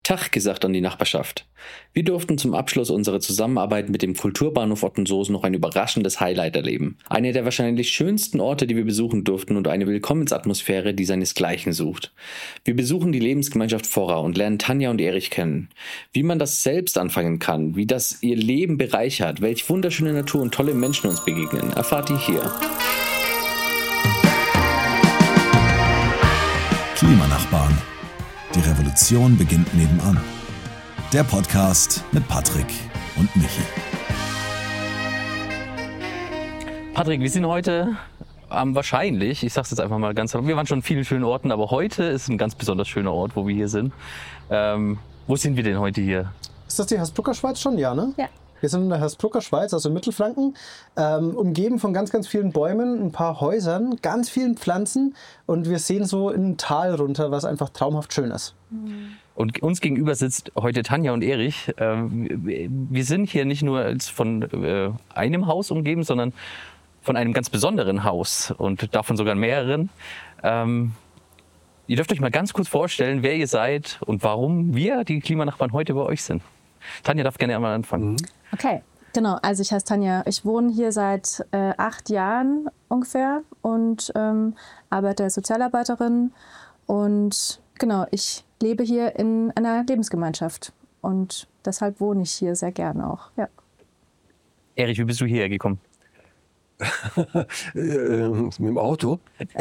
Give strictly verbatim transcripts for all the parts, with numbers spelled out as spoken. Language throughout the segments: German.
Tag gesagt an die Nachbarschaft. Wir durften zum Abschluss unserer Zusammenarbeit mit dem Kulturbahnhof Ottensoos noch ein überraschendes Highlight erleben. Eine der wahrscheinlich schönsten Orte, die wir besuchen durften und eine Willkommensatmosphäre, die seinesgleichen sucht. Wir besuchen die Lebensgemeinschaft Vorra und lernen Tanja und Erich kennen. Wie man das selbst anfangen kann, wie das ihr Leben bereichert, welch wunderschöne Natur und tolle Menschen uns begegnen, erfahrt ihr hier. Klimanachbarn. Die Revolution beginnt nebenan. Der Podcast mit Patrick und Michi. Patrick, wir sind heute ähm, wahrscheinlich, ich sag's jetzt einfach mal ganz, wir waren schon an vielen schönen Orten, aber heute ist ein ganz besonders schöner Ort, wo wir hier sind. Ähm, wo sind wir denn heute hier? Ist das die Hersbrucker Schweiz schon? Ja, ne? Ja. Wir sind in der Hersbrucker Schweiz, also in Mittelfranken, ähm, umgeben von ganz, ganz vielen Bäumen, ein paar Häusern, ganz vielen Pflanzen und wir sehen so in ein Tal runter, was einfach traumhaft schön ist. Und uns gegenüber sitzt heute Tanja und Erich. Ähm, wir sind hier nicht nur von äh, einem Haus umgeben, sondern von einem ganz besonderen Haus und davon sogar mehreren. Ähm, ihr dürft euch mal ganz kurz vorstellen, wer ihr seid und warum wir, die Klimanachbarn, heute bei euch sind. Tanja darf gerne einmal anfangen. Mhm. Okay, genau. Also ich heiße Tanja. Ich wohne hier seit äh, acht Jahren ungefähr und ähm, arbeite als Sozialarbeiterin. Und genau, ich lebe hier in einer Lebensgemeinschaft und deshalb wohne ich hier sehr gerne auch. Ja. Erich, wie bist du hierher gekommen? äh, mit dem Auto.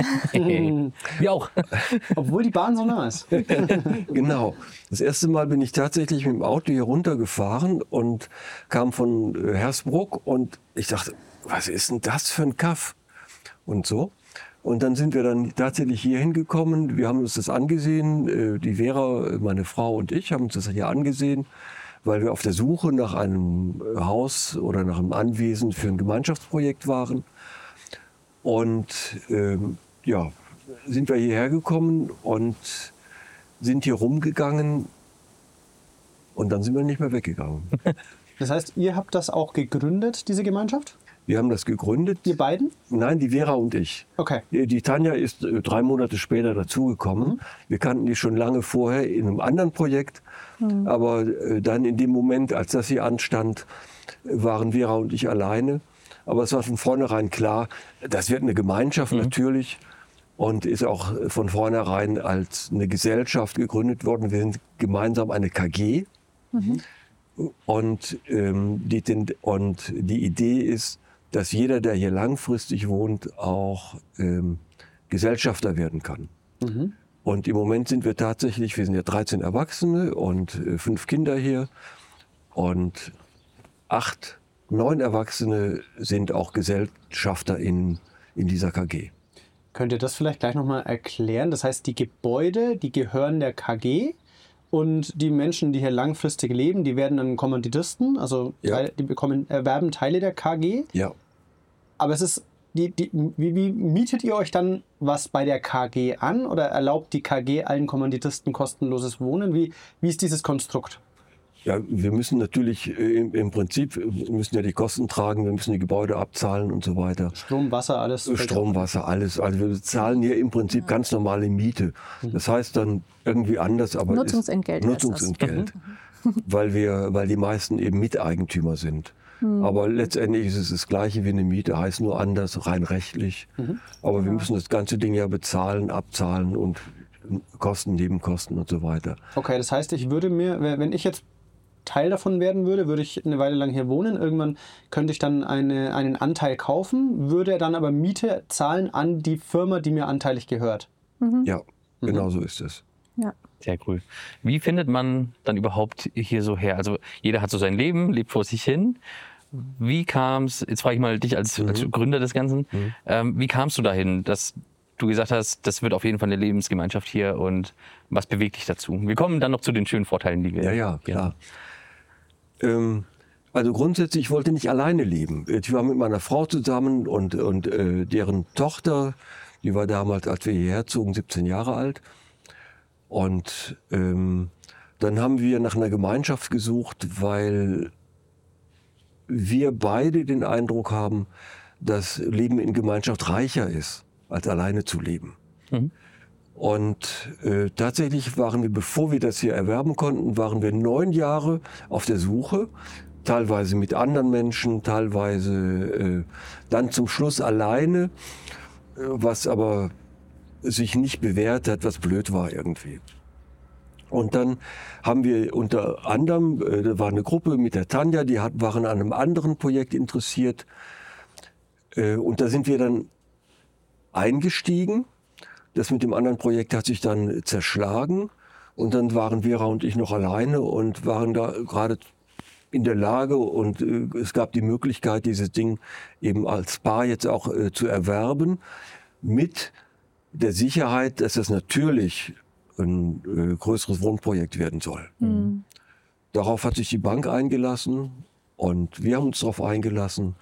Wir auch. Obwohl die Bahn so nah ist. Genau. Das erste Mal bin ich tatsächlich mit dem Auto hier runtergefahren und kam von Hersbruck und ich dachte, was ist denn das für ein Kaff? Und so. Und dann sind wir dann tatsächlich hier hingekommen. Wir haben uns das angesehen. Die Vera, meine Frau und ich haben uns das hier angesehen, weil wir auf der Suche nach einem Haus oder nach einem Anwesen für ein Gemeinschaftsprojekt waren. Und ähm, ja, sind wir hierher gekommen und sind hier rumgegangen und dann sind wir nicht mehr weggegangen. Das heißt, ihr habt das auch gegründet, diese Gemeinschaft? Wir haben das gegründet. Ihr beiden? Nein, die Vera und ich. Okay. Die Tanja ist äh, drei Monate später dazugekommen. Mhm. Wir kannten die schon lange vorher in einem anderen Projekt. Mhm. Aber äh, dann in dem Moment, als das hier anstand, waren Vera und ich alleine. Aber es war von vornherein klar, das wird eine Gemeinschaft mhm. natürlich. Und ist auch von vornherein als eine Gesellschaft gegründet worden. Wir sind gemeinsam eine K G. Mhm. Und, ähm, die, und die Idee ist, dass jeder, der hier langfristig wohnt, auch ähm, Gesellschafter werden kann. Mhm. Und im Moment sind wir tatsächlich, wir sind ja dreizehn Erwachsene und äh, fünf Kinder hier und acht, neun Erwachsene sind auch Gesellschafter in, in dieser K G. Könnt ihr das vielleicht gleich nochmal erklären? Das heißt, die Gebäude, die gehören der K G und die Menschen, die hier langfristig leben, die werden dann Kommanditisten, also ja. Teil, die bekommen, erwerben Teile der K G. Ja. Aber es ist, die, die, wie, wie mietet ihr euch dann was bei der K G an oder erlaubt die K G allen Kommanditisten kostenloses Wohnen? Wie, wie ist dieses Konstrukt? Ja, wir müssen natürlich äh, im, im Prinzip wir müssen ja die Kosten tragen, wir müssen die Gebäude abzahlen und so weiter. Strom, Wasser, alles? Strom, Wasser, alles. Also wir zahlen hier im Prinzip ja. ganz normale Miete. Das heißt dann irgendwie anders, aber Nutzungsentgelt. Ist Nutzungsentgelt, weil wir, weil die meisten eben Miteigentümer sind. Mhm. Aber letztendlich ist es das Gleiche wie eine Miete, heißt nur anders, rein rechtlich. Mhm. Aber ja. wir müssen das ganze Ding ja bezahlen, abzahlen und Kosten, Nebenkosten und so weiter. Okay, das heißt, ich würde mir, wenn ich jetzt Teil davon werden würde, würde ich eine Weile lang hier wohnen. Irgendwann könnte ich dann eine, einen Anteil kaufen, würde dann aber Miete zahlen an die Firma, die mir anteilig gehört. Mhm. Ja, mhm. genau so ist es. Ja. Sehr cool. Wie findet man dann überhaupt hier so her? Also jeder hat so sein Leben, lebt vor sich hin. Wie kam es, jetzt frage ich mal dich als, mhm. als Gründer des Ganzen, mhm. ähm, wie kamst du dahin, dass du gesagt hast, das wird auf jeden Fall eine Lebensgemeinschaft hier und was bewegt dich dazu? Wir kommen dann noch zu den schönen Vorteilen, die wir Ja, ja, klar. Ähm, also grundsätzlich, ich wollte nicht alleine leben. Ich war mit meiner Frau zusammen und, und äh, deren Tochter, die war damals, als wir hierher zogen, siebzehn Jahre alt. Und ähm, dann haben wir nach einer Gemeinschaft gesucht, weil wir beide den Eindruck haben, dass Leben in Gemeinschaft reicher ist, als alleine zu leben. Mhm. Und äh, tatsächlich waren wir, bevor wir das hier erwerben konnten, waren wir neun Jahre auf der Suche, teilweise mit anderen Menschen, teilweise äh, dann zum Schluss alleine, äh, was aber sich nicht bewährt hat, was blöd war irgendwie. Und dann haben wir unter anderem, äh, da war eine Gruppe mit der Tanja, die hat, waren an einem anderen Projekt interessiert. Äh, und da sind wir dann eingestiegen. Das mit dem anderen Projekt hat sich dann zerschlagen. Und dann waren Vera und ich noch alleine und waren da gerade in der Lage. Und äh, es gab die Möglichkeit, dieses Ding eben als Paar jetzt auch äh, zu erwerben. Mit der Sicherheit, dass das natürlich ein äh, größeres Wohnprojekt werden soll. Mhm. Darauf hat sich die Bank eingelassen und wir haben uns darauf eingelassen.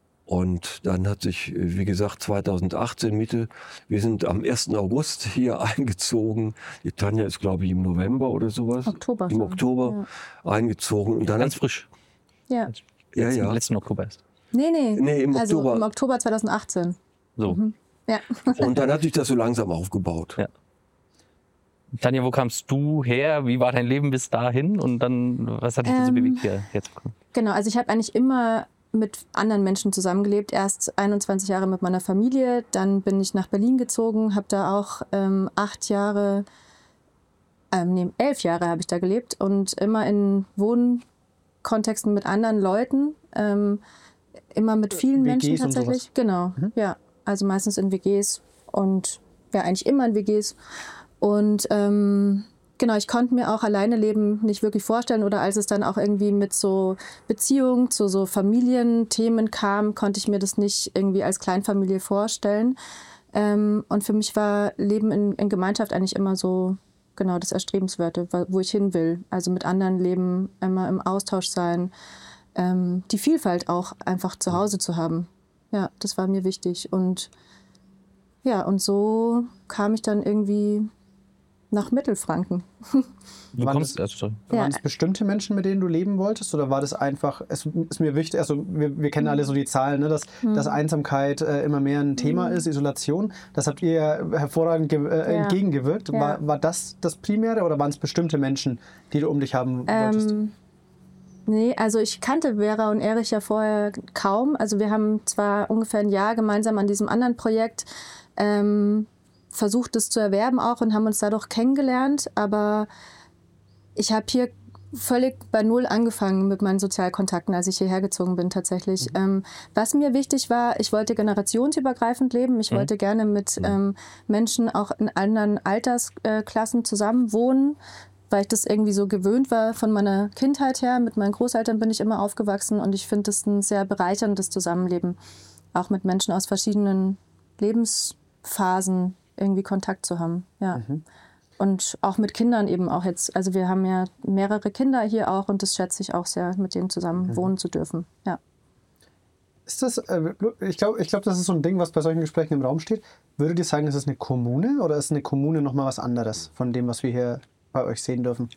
Und dann hat sich, wie gesagt, zweitausendachtzehn Mitte, wir sind am ersten August hier eingezogen. Die Tanja ist, glaube ich, im November oder sowas. Oktober Im schon. Oktober ja. eingezogen. Und dann Ganz frisch. Ja. Ja, ja. Im letzten Oktober erst. Nee, nee. Nee, im also Oktober. im Oktober zweitausendachtzehn. So. Mhm. Ja. Und dann hat sich das so langsam aufgebaut. Ja. Tanja, wo kamst du her? Wie war dein Leben bis dahin? Und dann, was hat dich Ähm, dazu bewegt, hier herzukommen? Genau, also ich habe eigentlich immer mit anderen Menschen zusammengelebt. Erst einundzwanzig Jahre mit meiner Familie, dann bin ich nach Berlin gezogen, habe da auch ähm, acht Jahre, ähm, nee, elf Jahre habe ich da gelebt und immer in Wohnkontexten mit anderen Leuten, ähm, immer mit vielen W Gs Menschen und tatsächlich. sowas. Genau, Mhm. ja, also meistens in W Gs und ja, eigentlich immer in W Gs. Und ähm, genau, ich konnte mir auch alleine leben nicht wirklich vorstellen oder als es dann auch irgendwie mit so Beziehungen zu so Familienthemen kam, konnte ich mir das nicht irgendwie als Kleinfamilie vorstellen. Ähm, und für mich war Leben in, in Gemeinschaft eigentlich immer so genau das Erstrebenswerte, wo ich hin will. Also mit anderen leben, immer im Austausch sein, ähm, die Vielfalt auch einfach zu Hause zu haben. Ja, das war mir wichtig. Und ja, und so kam ich dann irgendwie nach Mittelfranken. Du Waren kommst, das- also, sorry. Ja. Waren es bestimmte Menschen, mit denen du leben wolltest? Oder war das einfach, es ist mir wichtig, also wir, wir kennen alle so die Zahlen, ne, dass, Mhm. dass Einsamkeit äh, immer mehr ein Thema ist, Isolation. Das habt ihr ja hervorragend ge- äh, Ja. entgegengewirkt. Ja. War, war das das Primäre oder waren es bestimmte Menschen, die du um dich haben wolltest? Ähm, nee, also ich kannte Vera und Erich ja vorher kaum. Also wir haben zwar ungefähr ein Jahr gemeinsam an diesem anderen Projekt ähm, versucht, es zu erwerben auch und haben uns dadurch kennengelernt, aber ich habe hier völlig bei Null angefangen mit meinen Sozialkontakten, als ich hierher gezogen bin tatsächlich. Mhm. Ähm, was mir wichtig war, ich wollte generationsübergreifend leben. Ich mhm. wollte gerne mit ähm, Menschen auch in anderen Altersklassen zusammen wohnen, weil ich das irgendwie so gewöhnt war von meiner Kindheit her. Mit meinen Großeltern bin ich immer aufgewachsen und ich finde das ein sehr bereicherndes Zusammenleben, auch mit Menschen aus verschiedenen Lebensphasen irgendwie Kontakt zu haben. Ja. Mhm. Und auch mit Kindern eben auch jetzt. Also wir haben ja mehrere Kinder hier auch und das schätze ich auch sehr, mit denen zusammen wohnen mhm. zu dürfen. Ja. Ist das, äh, ich glaube, ich glaub, das ist so ein Ding, was bei solchen Gesprächen im Raum steht. Würdet ihr sagen, ist es eine Kommune oder ist eine Kommune nochmal was anderes von dem, was wir hier bei euch sehen dürfen?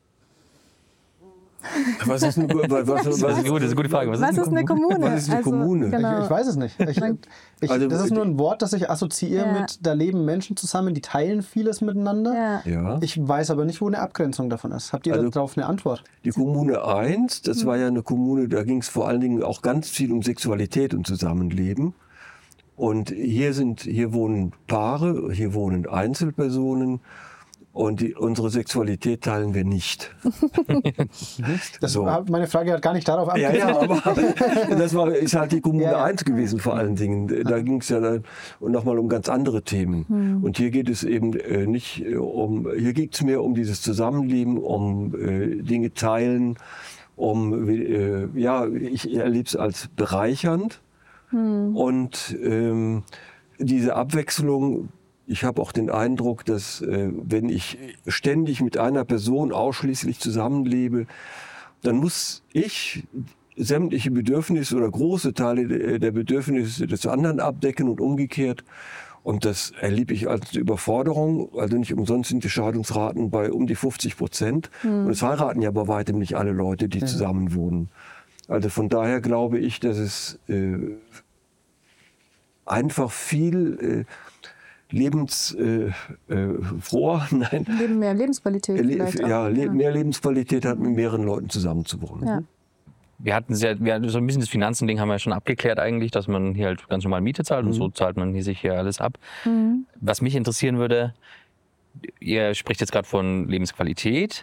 Was ist eine, was, was, was, das ist gut, das ist eine gute Frage. Was, was ist eine Kommune? Was ist eine also, Kommune? Genau. Ich, ich weiß es nicht. Ich, ich, Also, das ist nur ein Wort, das ich assoziiere ja. mit, da leben Menschen zusammen, die teilen vieles miteinander. Ja. Ja. Ich weiß aber nicht, wo eine Abgrenzung davon ist. Habt ihr Also, darauf eine Antwort? Die Kommune eins, das mhm. war ja eine Kommune, da ging es vor allen Dingen auch ganz viel um Sexualität und Zusammenleben. Und hier sind, hier wohnen Paare, hier wohnen Einzelpersonen. Und die, unsere Sexualität teilen wir nicht. Das so. war, meine Frage hat gar nicht darauf Ja, abgezielt. ja, aber das war, ist halt die Kommune Ja, ja. eins gewesen vor allen Dingen. Da ging es ja dann nochmal um ganz andere Themen. Hm. Und hier geht es eben äh, nicht um, hier geht es mehr um dieses Zusammenleben, um äh, Dinge teilen, um, äh, ja, ich erlebe es als bereichernd. Hm. Und ähm, diese Abwechslung, ich habe auch den Eindruck, dass äh, wenn ich ständig mit einer Person ausschließlich zusammenlebe, dann muss ich sämtliche Bedürfnisse oder große Teile der Bedürfnisse des anderen abdecken und umgekehrt. Und das erlebe ich als Überforderung. Also nicht umsonst sind die Scheidungsraten bei um die fünfzig Prozent. Mhm. Und es heiraten ja bei weitem nicht alle Leute, die ja. zusammen wohnen. Also von daher glaube ich, dass es äh, einfach viel... Äh, lebensfroher, äh, äh, froher, nein. Leben mehr Lebensqualität. Le- vielleicht auch. ja, le- mehr Lebensqualität hat, mit mehreren Leuten zusammenzuwohnen. Ja. Wir hatten sehr, wir hatten so ein bisschen das Finanzending haben wir ja schon abgeklärt eigentlich, dass man hier halt ganz normal Miete zahlt und so zahlt man hier sich hier alles ab. Mhm. Was mich interessieren würde, ihr spricht jetzt gerade von Lebensqualität.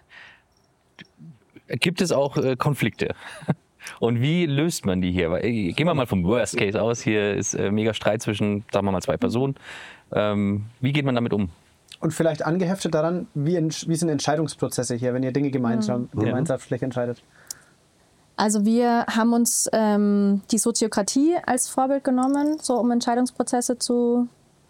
Gibt es auch äh, Konflikte? Und wie löst man die hier? Weil, äh, gehen wir mal vom Worst Case aus. Hier ist äh, mega Streit zwischen, sagen wir mal, zwei Personen. Ähm, wie geht man damit um? Und vielleicht angeheftet daran, wie, ent- wie sind Entscheidungsprozesse hier, wenn ihr Dinge gemeinsam, Mhm. gemeinschaftlich entscheidet? Also wir haben uns ähm, die Soziokratie als Vorbild genommen, so um Entscheidungsprozesse zu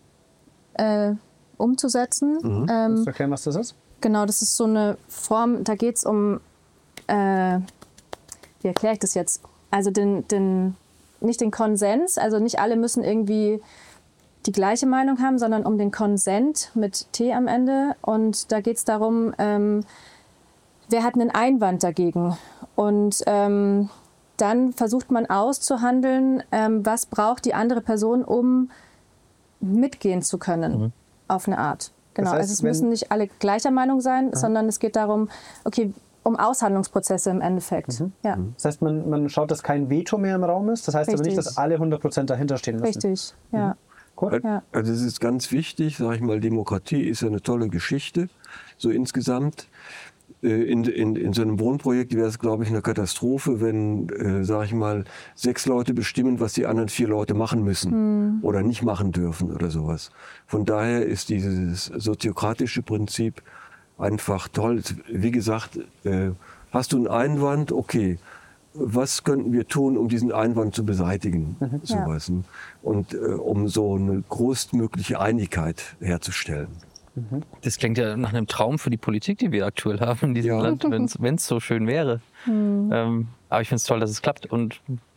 äh, umzusetzen. Kannst Ähm, du erklären, was das ist? genau, das ist so eine Form, da geht es um, äh, wie erkläre ich das jetzt? Also den, den, nicht den Konsens, also nicht alle müssen irgendwie die gleiche Meinung haben, sondern um den Konsent mit T am Ende. Und da geht es darum, ähm, wer hat einen Einwand dagegen? Und ähm, dann versucht man auszuhandeln, ähm, was braucht die andere Person, um mitgehen zu können, Mhm. auf eine Art. Genau, Das heißt, also es wenn- müssen nicht alle gleicher Meinung sein, sondern es geht darum, okay, um Aushandlungsprozesse im Endeffekt. Ja, Das heißt, man, man schaut, dass kein Veto mehr im Raum ist. Das heißt aber nicht, Richtig. dass alle hundert Prozent dahinter stehen müssen. richtig. Ja. Cool. Ja. Also es ist ganz wichtig, sage ich mal, Demokratie ist ja eine tolle Geschichte, so insgesamt. Äh, In, in, in so einem Wohnprojekt wäre es, glaube ich, eine Katastrophe, wenn, äh, sage ich mal, sechs Leute bestimmen, was die anderen vier Leute machen müssen oder nicht machen dürfen oder sowas. Von daher ist dieses soziokratische Prinzip einfach toll. Wie gesagt, äh, hast du einen Einwand? Okay. Was könnten wir tun, um diesen Einwand zu beseitigen? Sowas, ne? Und äh, um so eine größtmögliche Einigkeit herzustellen. Das klingt ja nach einem Traum für die Politik, die wir aktuell haben in diesem Ja. Land, wenn es so schön wäre. Ähm, aber ich finde es toll, dass es klappt. Und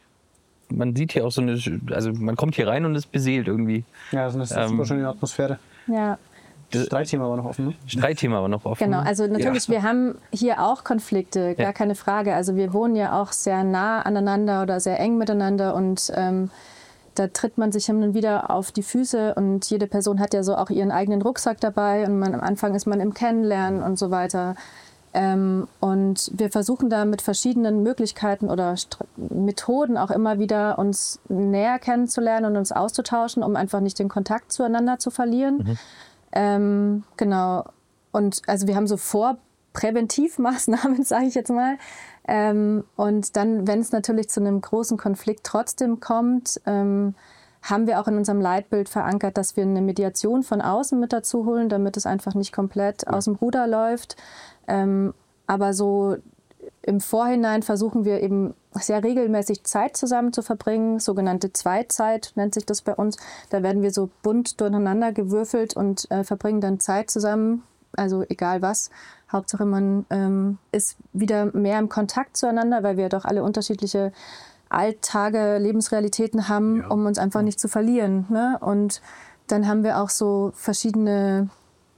man sieht hier auch so eine, also man kommt hier rein und ist beseelt irgendwie. Ja, das ist eine Ähm, super schöne Atmosphäre. Ja. Das Streitthema war noch offen, ne? Streitthema aber noch offen. Genau, also natürlich, Ja. wir haben hier auch Konflikte, gar Ja. keine Frage. Also wir wohnen ja auch sehr nah aneinander oder sehr eng miteinander und ähm, da tritt man sich hin und wieder auf die Füße und jede Person hat ja so auch ihren eigenen Rucksack dabei und man, am Anfang ist man im Kennenlernen und so weiter. Ähm, und wir versuchen da mit verschiedenen Möglichkeiten oder St- Methoden auch immer wieder uns näher kennenzulernen und uns auszutauschen, um einfach nicht den Kontakt zueinander zu verlieren. Mhm. Ähm, genau. Und also wir haben so Vorpräventivmaßnahmen, sage ich jetzt mal. Ähm, und dann, wenn es natürlich zu einem großen Konflikt trotzdem kommt, ähm, haben wir auch in unserem Leitbild verankert, dass wir eine Mediation von außen mit dazu holen, damit es einfach nicht komplett aus dem Ruder läuft. Ähm, aber so im Vorhinein versuchen wir eben sehr regelmäßig Zeit zusammen zu verbringen, sogenannte Zweizeit nennt sich das bei uns. Da werden wir so bunt durcheinander gewürfelt und äh, verbringen dann Zeit zusammen, also egal was. Hauptsache man ähm, ist wieder mehr im Kontakt zueinander, weil wir doch alle unterschiedliche Alltage, Lebensrealitäten haben, Ja. um uns einfach nicht zu verlieren. Ne? Und dann haben wir auch so verschiedene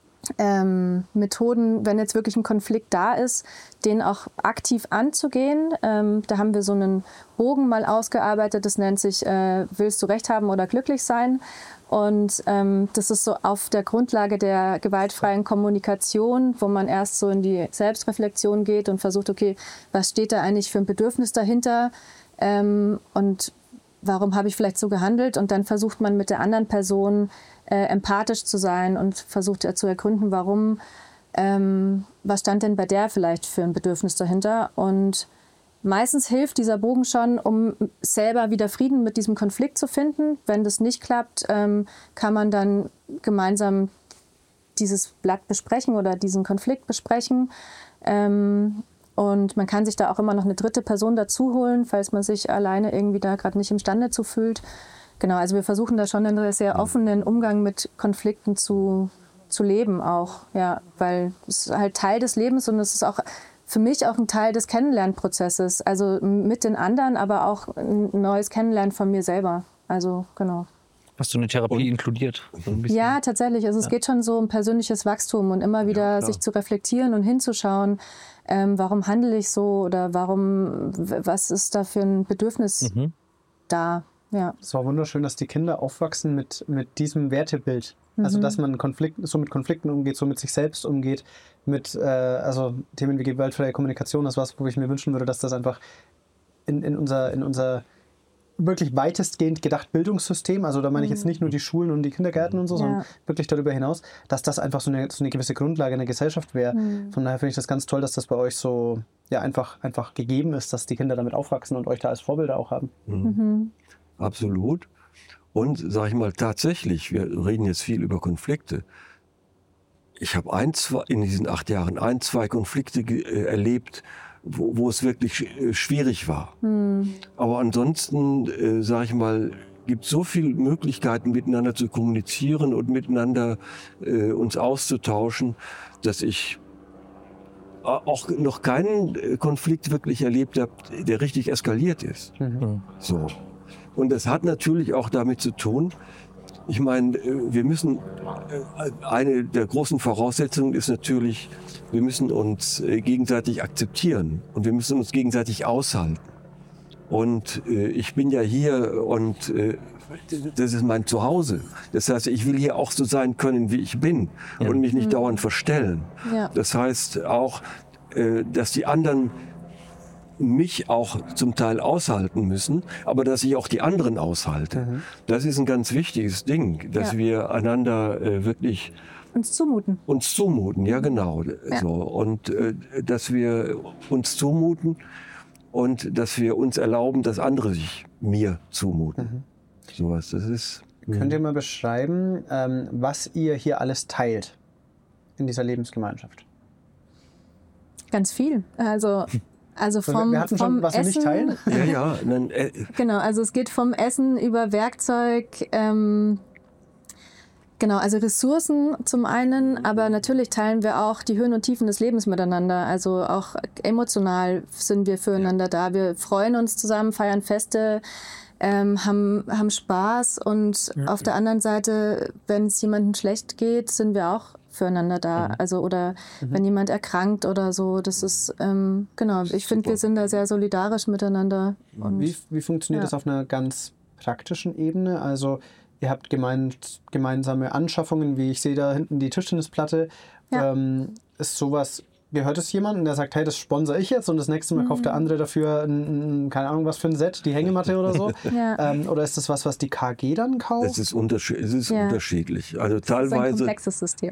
ähm, Methoden, wenn jetzt wirklich ein Konflikt da ist, den auch aktiv anzugehen. Ähm, da haben wir so einen Bogen mal ausgearbeitet, das nennt sich äh, willst du Recht haben oder glücklich sein? Und ähm, das ist so auf der Grundlage der gewaltfreien Kommunikation, wo man erst so in die Selbstreflexion geht und versucht, okay, was steht da eigentlich für ein Bedürfnis dahinter? Ähm, und warum habe ich vielleicht so gehandelt? Und dann versucht man mit der anderen Person äh, empathisch zu sein und versucht ja zu ergründen, warum, ähm, was stand denn bei der vielleicht für ein Bedürfnis dahinter? Und meistens hilft dieser Bogen schon, um selber wieder Frieden mit diesem Konflikt zu finden. Wenn das nicht klappt, ähm, kann man dann gemeinsam dieses Blatt besprechen oder diesen Konflikt besprechen. Ähm, Und man kann sich da auch immer noch eine dritte Person dazu holen, falls man sich alleine irgendwie da gerade nicht imstande zu fühlt. Genau, also wir versuchen da schon einen sehr offenen Umgang mit Konflikten zu, zu leben auch. Ja, weil es ist halt Teil des Lebens und es ist auch für mich auch ein Teil des Kennenlernprozesses. Also mit den anderen, aber auch ein neues Kennenlernen von mir selber. Also genau. Hast du eine Therapie inkludiert? So ein bisschen? Ja, tatsächlich. Also es geht schon so um persönliches Wachstum und immer wieder klar. sich zu reflektieren und hinzuschauen, ähm, warum handle ich so oder warum, w- was ist da für ein Bedürfnis Mhm. da? Ja. Es war wunderschön, dass die Kinder aufwachsen mit, mit diesem Wertebild. Also dass man Konflikten, so mit Konflikten umgeht, so mit sich selbst umgeht, mit äh, also Themen wie gewaltfreie Kommunikation, das ist was, wo ich mir wünschen würde, dass das einfach in, in unser, in unser wirklich weitestgehend gedacht Bildungssystem, also da meine ich jetzt nicht nur die Schulen und die Kindergärten und so, Ja. sondern wirklich darüber hinaus, dass das einfach so eine, so eine gewisse Grundlage in der Gesellschaft wäre. Mhm. Von daher finde ich das ganz toll, dass das bei euch so ja, einfach, einfach gegeben ist, dass die Kinder damit aufwachsen und euch da als Vorbilder auch haben. Mhm. Absolut. Und sage ich mal tatsächlich, wir reden jetzt viel über Konflikte. Ich habe ein, zwei, in diesen acht Jahren ein, zwei Konflikte ge- äh, erlebt, wo, wo es wirklich sch- äh, schwierig war. Mhm. Aber ansonsten, äh, sage ich mal, gibt es so viele Möglichkeiten, miteinander zu kommunizieren und miteinander äh, uns auszutauschen, dass ich auch noch keinen äh, Konflikt wirklich erlebt habe, der richtig eskaliert ist. Mhm. So. Und das hat natürlich auch damit zu tun, ich meine, äh, wir müssen, äh, eine der großen Voraussetzungen ist natürlich, wir müssen uns äh, gegenseitig akzeptieren und wir müssen uns gegenseitig aushalten. Und äh, ich bin ja hier und äh, das ist mein Zuhause. Das heißt, ich will hier auch so sein können, wie ich bin und mich nicht dauernd verstellen. Ja. Das heißt auch, äh, dass die anderen mich auch zum Teil aushalten müssen, aber dass ich auch die anderen aushalte. Mhm. Das ist ein ganz wichtiges Ding, dass Ja. wir einander äh, wirklich Uns zumuten. uns zumuten, ja genau. Ja. So. Und äh, dass wir uns zumuten und dass wir uns erlauben, dass andere sich mir zumuten. Sowas, das ist... Könnt ihr mal beschreiben, ähm, was ihr hier alles teilt in dieser Lebensgemeinschaft? Ganz viel. Also, also Wir- vom, wir hatten vom schon, was wir Essen. nicht teilen. Ja, ja, dann, äh, Genau, also es geht vom Essen über Werkzeug, ähm, genau, also Ressourcen zum einen, aber natürlich teilen wir auch die Höhen und Tiefen des Lebens miteinander. Also auch emotional sind wir füreinander da. Wir freuen uns zusammen, feiern Feste, ähm, haben, haben Spaß und auf der anderen Seite, wenn es jemandem schlecht geht, sind wir auch füreinander da. Also oder wenn jemand erkrankt oder so, das ist, ähm, genau, ich finde, wir sind da sehr solidarisch miteinander. Und Wie, wie funktioniert Ja. das auf einer ganz praktischen Ebene? Also ihr habt gemeint, gemeinsame Anschaffungen, wie ich sehe da hinten die Tischtennisplatte. Ja. Ähm, ist sowas, gehört es jemandem, der sagt, hey, das sponsere ich jetzt und das nächste Mal kauft der andere dafür, ein, ein, keine Ahnung, was für ein Set, die Hängematte oder so? Ja. ähm, oder ist das was, was die K G dann kauft? es ist, unterschied es ist Ja. unterschiedlich. Also das ist ein teilweise... komplexes System.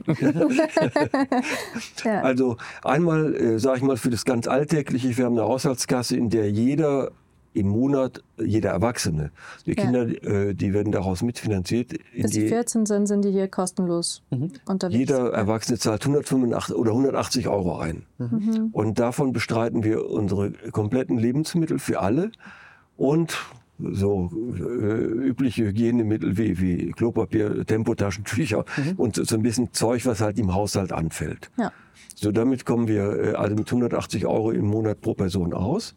ja. Also einmal, äh, sage ich mal, für das ganz Alltägliche, wir haben eine Haushaltskasse, in der jeder im Monat, jeder Erwachsene, die Ja. Kinder, äh, die werden daraus mitfinanziert. In Bis sie die, vierzehn sind, sind die hier kostenlos unterwegs. jeder Erwachsene zahlt hundertfünfundachtzig oder hundertachtzig Euro ein. Mhm. Und davon bestreiten wir unsere kompletten Lebensmittel für alle und so äh, übliche Hygienemittel wie, wie Klopapier, Tempotaschentücher und so ein bisschen Zeug, was halt im Haushalt anfällt. Ja. So, damit kommen wir äh, also mit hundertachtzig Euro im Monat pro Person aus.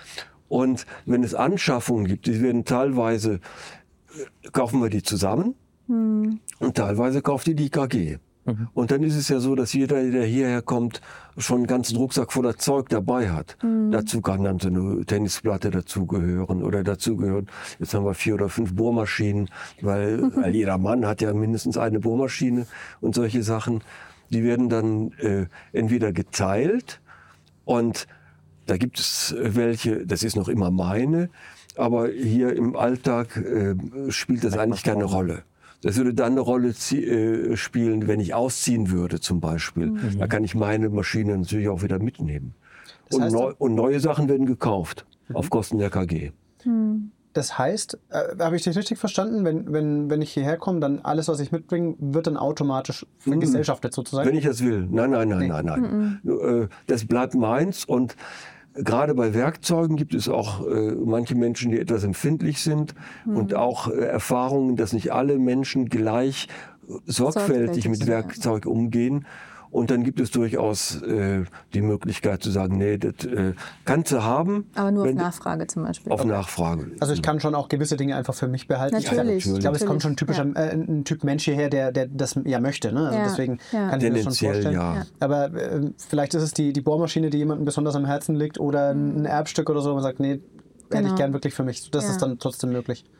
Und wenn es Anschaffungen gibt, die werden teilweise, äh, kaufen wir die zusammen und teilweise kauft die die K G. Und dann ist es ja so, dass jeder, der hierher kommt, schon einen ganzen Rucksack voller Zeug dabei hat. Dazu kann dann so eine Tennisplatte dazugehören oder dazugehören. Jetzt haben wir vier oder fünf Bohrmaschinen, weil, weil jeder Mann hat ja mindestens eine Bohrmaschine und solche Sachen. Die werden dann äh, entweder geteilt und da gibt es welche, das ist noch immer meine, aber hier im Alltag äh, spielt das eigentlich keine Rolle. Das würde dann eine Rolle äh, spielen, wenn ich ausziehen würde zum Beispiel. Mhm. Da kann ich meine Maschine natürlich auch wieder mitnehmen. Das Und, heißt, neu, und neue Sachen werden gekauft, mhm. auf Kosten der K G. Das heißt, äh, habe ich dich richtig verstanden, wenn, wenn, wenn ich hierher komme, dann alles, was ich mitbringe, wird dann automatisch vergesellschaftet sozusagen? Wenn ich das will. Nein, nein, nein, Nee. nein, nein. Mhm. Das bleibt meins und gerade bei Werkzeugen gibt es auch äh, manche Menschen, die etwas empfindlich sind Mhm. und auch äh, Erfahrungen, dass nicht alle Menschen gleich sorgfältig, Sorgfältig mit sind, ja. Werkzeug umgehen. Und dann gibt es durchaus äh, die Möglichkeit zu sagen, nee, das äh, kannst du haben. Aber nur auf wenn- Nachfrage zum Beispiel. Auf Nachfrage. Also ich kann schon auch gewisse Dinge einfach für mich behalten. Natürlich, Ich, ich glaube, es kommt schon ein natürlich, typischer äh, ein Typ Mensch hierher, der, der das ja möchte. Ne? Also Ja, deswegen ja. kann ich mir das schon Tendenziell, vorstellen. ja. Ja. Aber äh, vielleicht ist es die, die Bohrmaschine, die jemandem besonders am Herzen liegt oder ein Erbstück oder so, wo man sagt, nee, hätte ich Genau. gern wirklich für mich. Das Ja. ist dann trotzdem möglich. Ja.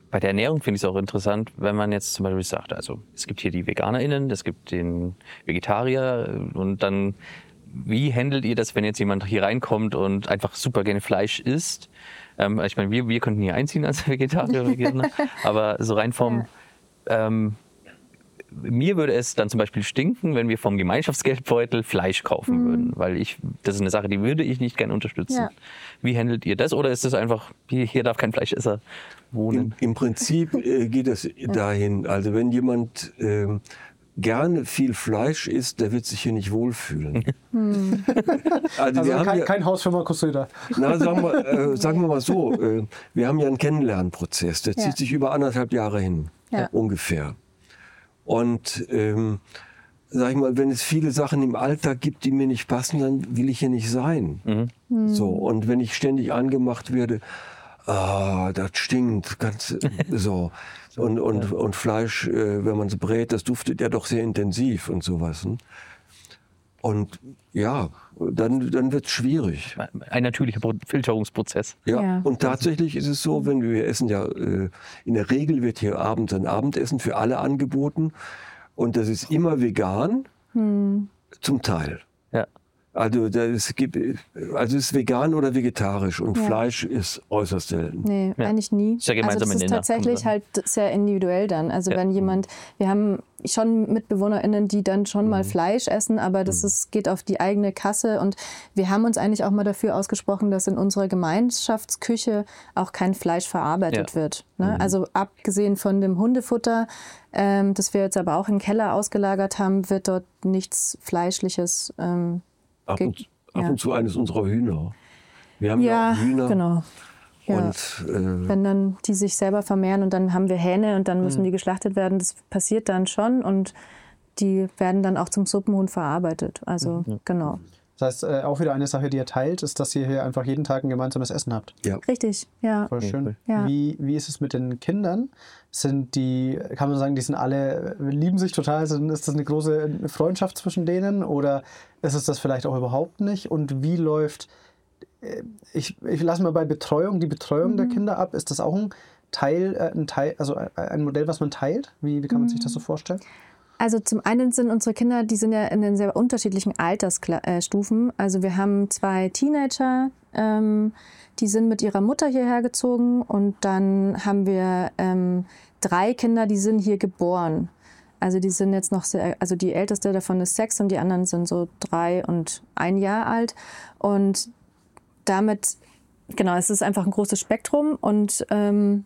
bei der Ernährung finde ich es auch interessant, wenn man jetzt zum Beispiel sagt, also es gibt hier die VeganerInnen, es gibt den Vegetarier und dann, wie handelt ihr das, wenn jetzt jemand hier reinkommt und einfach super gerne Fleisch isst? Ähm, ich meine, wir, wir könnten hier einziehen als Vegetarier oder Veganer, aber so rein vom... Ja. Ähm, mir würde es dann zum Beispiel stinken, wenn wir vom Gemeinschaftsgeldbeutel Fleisch kaufen mhm. würden, weil ich, das ist eine Sache, die würde ich nicht gerne unterstützen. Ja. Wie handelt ihr das? Oder ist das einfach, hier, hier darf kein Fleischesser wohnen? Im, im Prinzip äh, geht es dahin, also wenn jemand äh, gerne viel Fleisch isst, der wird sich hier nicht wohlfühlen. Hm. Also, also wir kein, haben ja, kein Haus für Markus Söder. Na, sagen wir, äh, sagen wir mal so, äh, wir haben ja einen Kennenlernprozess, der ja. zieht sich über anderthalb Jahre hin, ja. ungefähr. Und ähm, sag ich mal, wenn es viele Sachen im Alltag gibt, die mir nicht passen, dann will ich hier nicht sein. Mhm. Mhm. So, und wenn ich ständig angemacht werde, ah, das stinkt, ganz so. Und, und, und Fleisch, äh, wenn man es brät, das duftet ja doch sehr intensiv und sowas. Ne? Und ja, dann, dann wird es schwierig. Ein natürlicher Filterungsprozess. Ja. ja, und tatsächlich ist es so, wenn wir essen ja, äh, in der Regel wird hier abends ein Abendessen für alle angeboten und das ist immer vegan, hm. zum Teil. Ja. Also es gibt, also es ist vegan oder vegetarisch und ja. Fleisch ist äußerst selten. Nee, ja. eigentlich nie. Ist ja gemeinsam also das ist tatsächlich halt sehr individuell dann. Also ja. wenn jemand, wir haben schon MitbewohnerInnen, die dann schon mhm. mal Fleisch essen, aber das ist, geht auf die eigene Kasse und wir haben uns eigentlich auch mal dafür ausgesprochen, dass in unserer Gemeinschaftsküche auch kein Fleisch verarbeitet ja. wird. Ne? Mhm. Also abgesehen von dem Hundefutter, ähm, das wir jetzt aber auch im Keller ausgelagert haben, wird dort nichts Fleischliches ähm, Ab und, ab ja. und zu eines unserer Hühner. Wir haben ja, ja auch Hühner. Genau. Ja. Und, äh, wenn dann die sich selber vermehren und dann haben wir Hähne und dann müssen mhm. die geschlachtet werden, das passiert dann schon und die werden dann auch zum Suppenhuhn verarbeitet. Also mhm. genau. Das heißt, äh, auch wieder eine Sache, die ihr teilt, ist, dass ihr hier einfach jeden Tag ein gemeinsames Essen habt. Ja. Richtig, ja. Voll schön. Ja. Wie, wie ist es mit den Kindern? Sind die, kann man sagen, die sind alle, lieben sich total? Sind, ist das eine große Freundschaft zwischen denen oder ist es das vielleicht auch überhaupt nicht? Und wie läuft, ich, ich lasse mal bei Betreuung, die Betreuung mhm. der Kinder ab. Ist das auch ein Teil, ein Teil, also ein Modell, was man teilt? Wie, wie kann man mhm. sich das so vorstellen? Also zum einen sind unsere Kinder, die sind ja in den sehr unterschiedlichen Altersstufen. Also wir haben zwei Teenager, ähm, die sind mit ihrer Mutter hierher gezogen und dann haben wir ähm, drei Kinder, die sind hier geboren. Also die sind jetzt noch sehr, also die älteste davon ist sechs und die anderen sind so drei und ein Jahr alt. Und damit, genau, es ist einfach ein großes Spektrum und ähm,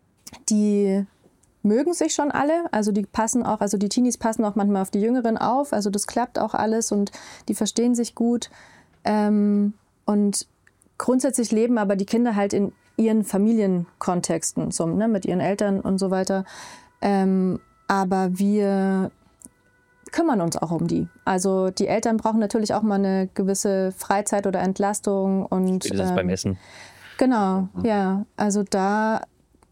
die mögen sich schon alle, also die passen auch, also die Teenies passen auch manchmal auf die Jüngeren auf, also das klappt auch alles und die verstehen sich gut ähm, und grundsätzlich leben aber die Kinder halt in ihren Familienkontexten, so, ne, mit ihren Eltern und so weiter, ähm, aber wir kümmern uns auch um die. Also die Eltern brauchen natürlich auch mal eine gewisse Freizeit oder Entlastung und wie ist das ähm, beim Essen? Genau, ja, also da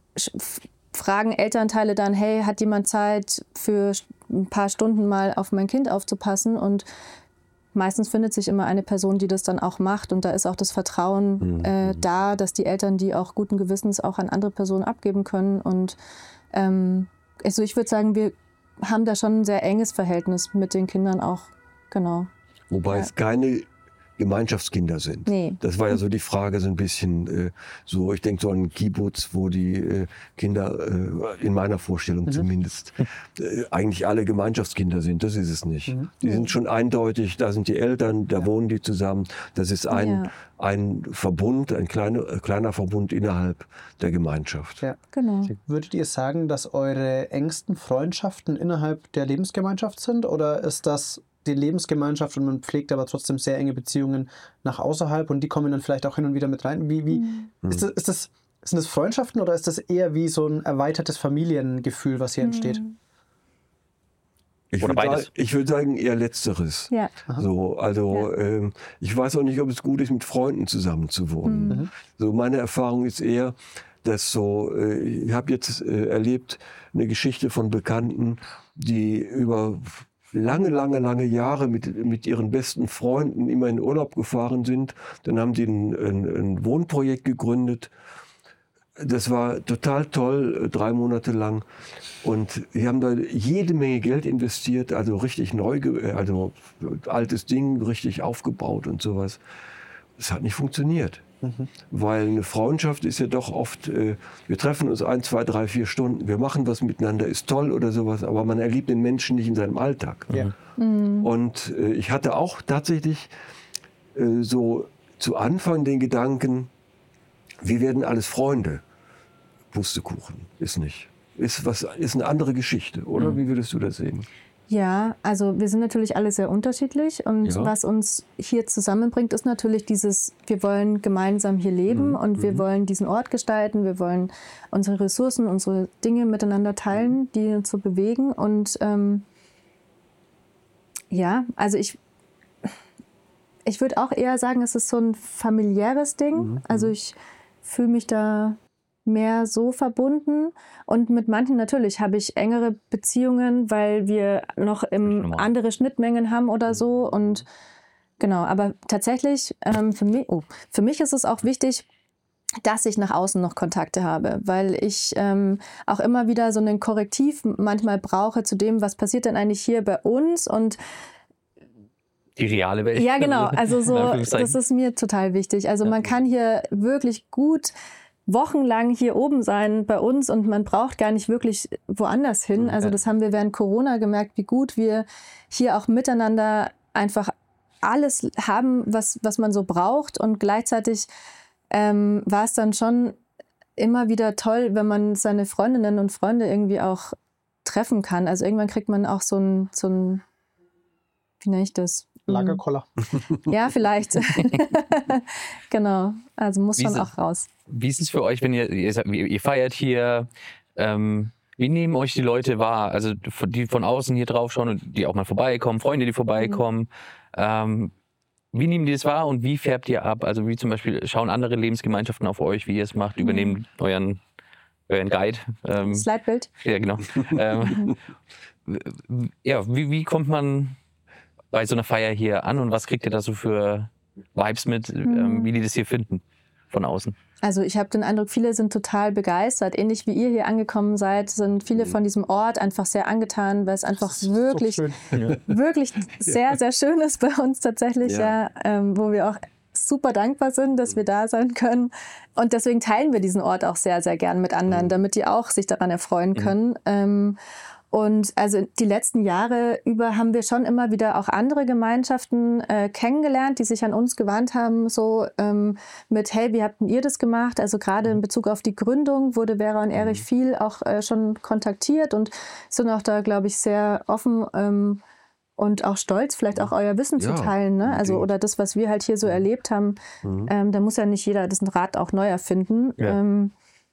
fragen Elternteile dann, hey, hat jemand Zeit für ein paar Stunden mal auf mein Kind aufzupassen? Und meistens findet sich immer eine Person, die das dann auch macht. Und da ist auch das Vertrauen mhm. äh, da, dass die Eltern die auch guten Gewissens auch an andere Personen abgeben können. Und ähm, also ich würde sagen, wir haben da schon ein sehr enges Verhältnis mit den Kindern auch, genau. Wobei ja. es keine Gemeinschaftskinder sind. Nee. Das war ja so die Frage, so ein bisschen äh, so, ich denke so an Kibbutz, wo die äh, Kinder, äh, in meiner Vorstellung mhm. zumindest, äh, eigentlich alle Gemeinschaftskinder sind. Das ist es nicht. Mhm. Die sind schon eindeutig, da sind die Eltern, da ja. wohnen die zusammen. Das ist ein, ja. ein Verbund, ein kleiner, äh, kleiner Verbund innerhalb der Gemeinschaft. Ja. Genau. Würdet ihr sagen, dass eure engsten Freundschaften innerhalb der Lebensgemeinschaft sind oder ist das die Lebensgemeinschaft und man pflegt aber trotzdem sehr enge Beziehungen nach außerhalb und die kommen dann vielleicht auch hin und wieder mit rein. Wie, wie, mhm. ist das, ist das, sind das Freundschaften oder ist das eher wie so ein erweitertes Familiengefühl, was hier mhm. entsteht? Ich würde sagen, ich würde sagen eher Letzteres. Ja. So, also ja. ähm, ich weiß auch nicht, ob es gut ist, mit Freunden zusammen zu wohnen. Mhm. So meine Erfahrung ist eher, dass so, äh, ich habe jetzt äh, erlebt eine Geschichte von Bekannten, die über lange, lange, lange Jahre mit, mit ihren besten Freunden immer in Urlaub gefahren sind. Dann haben die ein, ein, ein Wohnprojekt gegründet. das war total toll, drei Monate lang. Und wir haben da jede Menge Geld investiert, also richtig neu, also altes Ding, richtig aufgebaut und sowas. Es hat nicht funktioniert. Mhm. Weil eine Freundschaft ist ja doch oft, äh, wir treffen uns ein, zwei, drei, vier Stunden, wir machen was miteinander, ist toll oder sowas, aber man erlebt den Menschen nicht in seinem Alltag. Ja. Mhm. Und äh, ich hatte auch tatsächlich äh, so zu Anfang den Gedanken, wir werden alles Freunde. Pustekuchen, ist nicht. Ist, was, ist eine andere Geschichte, oder? Mhm. Wie würdest du das sehen? Ja, also wir sind natürlich alle sehr unterschiedlich und ja. was uns hier zusammenbringt, ist natürlich dieses, wir wollen gemeinsam hier leben mhm. und wir mhm. wollen diesen Ort gestalten, wir wollen unsere Ressourcen, unsere Dinge miteinander teilen, die uns so bewegen und ähm, ja, also ich, ich würde auch eher sagen, es ist so ein familiäres Ding, mhm. also ich fühle mich da mehr so verbunden und mit manchen natürlich habe ich engere Beziehungen, weil wir noch im andere Schnittmengen haben oder so und genau, aber tatsächlich ähm, für mich, oh, für mich ist es auch wichtig, dass ich nach außen noch Kontakte habe, weil ich ähm, auch immer wieder so ein Korrektiv manchmal brauche zu dem, was passiert denn eigentlich hier bei uns und die reale Welt. Ja, genau, also so, das ist mir total wichtig. Also man kann hier wirklich gut wochenlang hier oben sein bei uns und man braucht gar nicht wirklich woanders hin. Also das haben wir während Corona gemerkt, wie gut wir hier auch miteinander einfach alles haben, was, was man so braucht. Und gleichzeitig ähm, war es dann schon immer wieder toll, wenn man seine Freundinnen und Freunde irgendwie auch treffen kann. Also irgendwann kriegt man auch so ein, so ein wie nenne ich das? Lagerkoller. Ja, vielleicht. Genau. Also muss man auch raus. Wie ist es für euch, wenn ihr, ihr, ihr feiert hier, ähm, wie nehmen euch die Leute wahr? Also die von außen hier drauf schauen und die auch mal vorbeikommen, Freunde, die vorbeikommen. Mhm. Ähm, wie nehmen die das wahr und wie färbt ihr ab? Also wie zum Beispiel schauen andere Lebensgemeinschaften auf euch, wie ihr es macht, übernehmen mhm. euren, euren Guide. Ähm, Slidebild. Ja, genau. ähm, ja, wie, wie kommt man bei so einer Feier hier an und was kriegt ihr da so für Vibes mit, mhm. ähm, wie die das hier finden von außen? Also ich habe den Eindruck, viele sind total begeistert. Ähnlich wie ihr hier angekommen seid, sind viele von diesem Ort einfach sehr angetan, weil es einfach wirklich, so wirklich sehr, sehr schön ist bei uns tatsächlich, ja. Ja, ähm, wo wir auch super dankbar sind, dass wir da sein können. Und deswegen teilen wir diesen Ort auch sehr, sehr gern mit anderen, mhm. damit die auch sich daran erfreuen können. Mhm. Ähm, Und also die letzten Jahre über haben wir schon immer wieder auch andere Gemeinschaften äh, kennengelernt, die sich an uns gewandt haben, so ähm, mit, hey, wie habt denn ihr das gemacht? Also gerade in Bezug auf die Gründung wurde Vera und Erich viel auch äh, schon kontaktiert und sind auch da, glaube ich, sehr offen ähm, und auch stolz, vielleicht auch euer Wissen ja, zu teilen. Ne? Also oder das, was wir halt hier so erlebt haben. Mhm. Ähm, da muss ja nicht jeder das Rad auch neu erfinden. Ja. Ähm,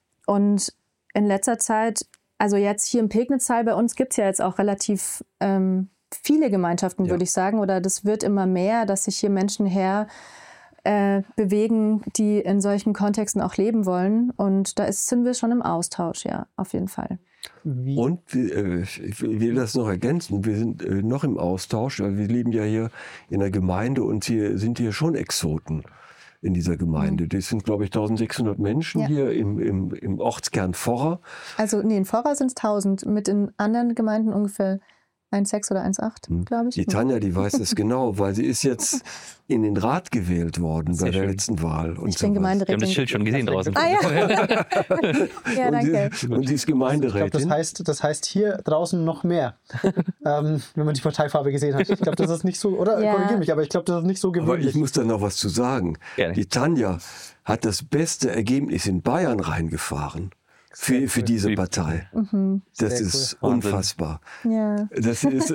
und in letzter Zeit Also jetzt hier im Pegnitztal bei uns gibt es ja jetzt auch relativ ähm, viele Gemeinschaften, ja. würde ich sagen. Oder das wird immer mehr, dass sich hier Menschen her äh, bewegen, die in solchen Kontexten auch leben wollen. Und da ist, sind wir schon im Austausch, ja, auf jeden Fall. Wie? Und äh, ich will das noch ergänzen, wir sind äh, noch im Austausch. Weil wir leben ja hier in der Gemeinde und hier sind hier schon Exoten in dieser Gemeinde. Das sind, glaube ich, eintausendsechshundert Menschen ja. hier im, im, im Ortskern Vorra. Also nee, in Vorra sind es tausend, mit den anderen Gemeinden ungefähr eins Komma sechs oder eins Komma acht, glaube ich. Die Tanja, die weiß das genau, weil sie ist jetzt in den Rat gewählt worden Sehr bei der schön. letzten Wahl. Und ich bin Gemeinderätin. Wir haben das Schild schon gesehen draußen. Ah ja, ja danke. Und, die, und sie ist Gemeinderätin. Ich glaube, das heißt, das heißt hier draußen noch mehr, ähm, wenn man die Parteifarbe gesehen hat. Ich glaube, das ist nicht so, oder ja. korrigiere mich, aber ich glaube, das ist nicht so gewöhnlich. Aber ich muss da noch was zu sagen. Gerne. Die Tanja hat das beste Ergebnis in Bayern reingefahren. Für, für diese Partei. Mhm. Das Sehr ist cool. unfassbar. Ja. Das ist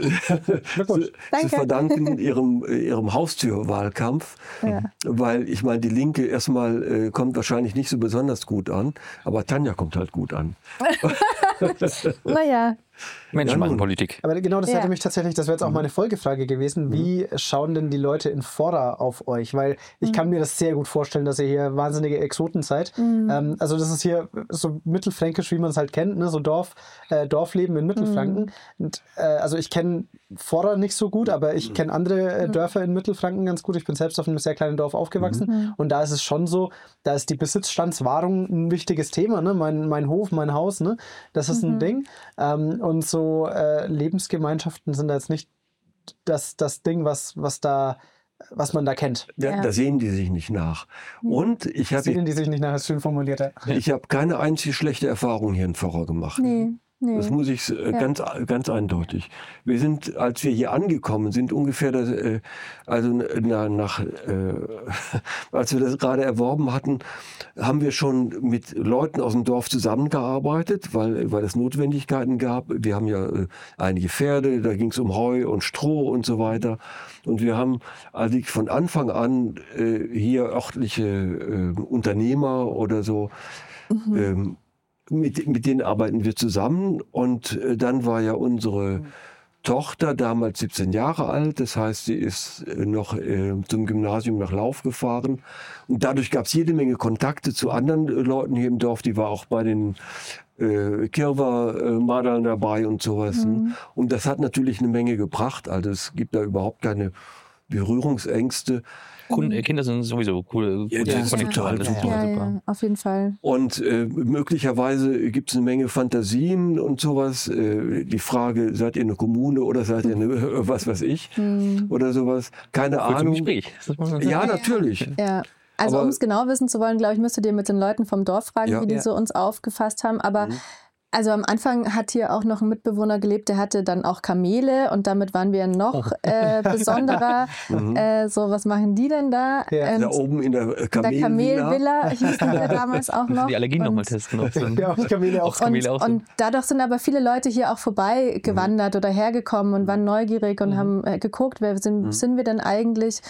zu verdanken ihrem, ihrem Haustürwahlkampf, ja. weil ich meine, die Linke erstmal äh, kommt wahrscheinlich nicht so besonders gut an, aber Tanja kommt halt gut an. Naja, Menschen Ja, machen nun. Politik. Aber genau das Ja. hätte mich tatsächlich, das wäre jetzt auch meine Folgefrage gewesen, wie schauen denn die Leute in Forra auf euch? Weil ich kann mir das sehr gut vorstellen, dass ihr hier wahnsinnige Exoten seid. Ähm, also das ist hier so mittelfränkisch, wie man es halt kennt, ne? So Dorf, äh, Dorfleben in Mittelfranken. Und, äh, also ich kenne Forra nicht so gut, aber ich kenne andere äh, Dörfer in Mittelfranken ganz gut. Ich bin selbst auf einem sehr kleinen Dorf aufgewachsen und da ist es schon so, da ist die Besitzstandswahrung ein wichtiges Thema, ne? Mein, mein Hof, mein Haus, ne? Das ist ein Ding. Ähm, und so äh, Lebensgemeinschaften sind da jetzt nicht das, das Ding, was, was da, was man da kennt. Da, Ja. da sehen die sich nicht nach. Und ich habe Sehen die sich nicht nach, das ist schön formuliert. Ja. ich hab keine einzige schlechte Erfahrung hier in Forra gemacht. Nee, nee. Das muss ich äh, ganz, ganz eindeutig. Wir sind, als wir hier angekommen sind, ungefähr, das, äh, also na, nach, äh, als wir das gerade erworben hatten, haben wir schon mit Leuten aus dem Dorf zusammengearbeitet, weil, weil es Notwendigkeiten gab. Wir haben ja äh, einige Pferde, da ging es um Heu und Stroh und so weiter. Und wir haben also von Anfang an äh, hier örtliche äh, Unternehmer oder so, ähm, mit, mit denen arbeiten wir zusammen. Und äh, dann war ja unsere Tochter damals siebzehn Jahre alt. Das heißt, sie ist äh, noch äh, zum Gymnasium nach Lauf gefahren. Und dadurch gab es jede Menge Kontakte zu anderen äh, Leuten hier im Dorf. Die war auch bei den äh, Kirwa-Madern dabei und sowas. Mhm. Und das hat natürlich eine Menge gebracht. Also es gibt da überhaupt keine Berührungsängste. Kun- äh, Kinder sind sowieso coole, Ja, gute das ist Konnektoren. total Das ist super. super. Ja, super. ja, auf jeden Fall. Und äh, möglicherweise gibt es eine Menge Fantasien und sowas. Äh, die Frage, seid ihr eine Kommune oder seid ihr eine, was weiß ich, oder sowas. Keine Kurz im Ahnung. Gespräch. Das muss man sagen. Ja, natürlich. Ja. Also Aber- um es genau wissen zu wollen, glaube ich, müsstet ihr mit den Leuten vom Dorf fragen, Ja. wie die Ja. so uns aufgefasst haben. Aber also am Anfang hat hier auch noch ein Mitbewohner gelebt, der hatte dann auch Kamele und damit waren wir noch äh, besonderer. äh, so, was machen die denn da? Ja. Und Da oben in der der Kamelvilla. Kamelvilla hießen wir damals auch noch. Die Allergien Und- nochmal testen. Ob so ein- Ja, auch Kamele auch. Ob's Kamele und, auch sind. und dadurch sind aber viele Leute hier auch vorbei gewandert oder hergekommen und waren neugierig und haben äh, geguckt, wer sind, sind wir denn eigentlich?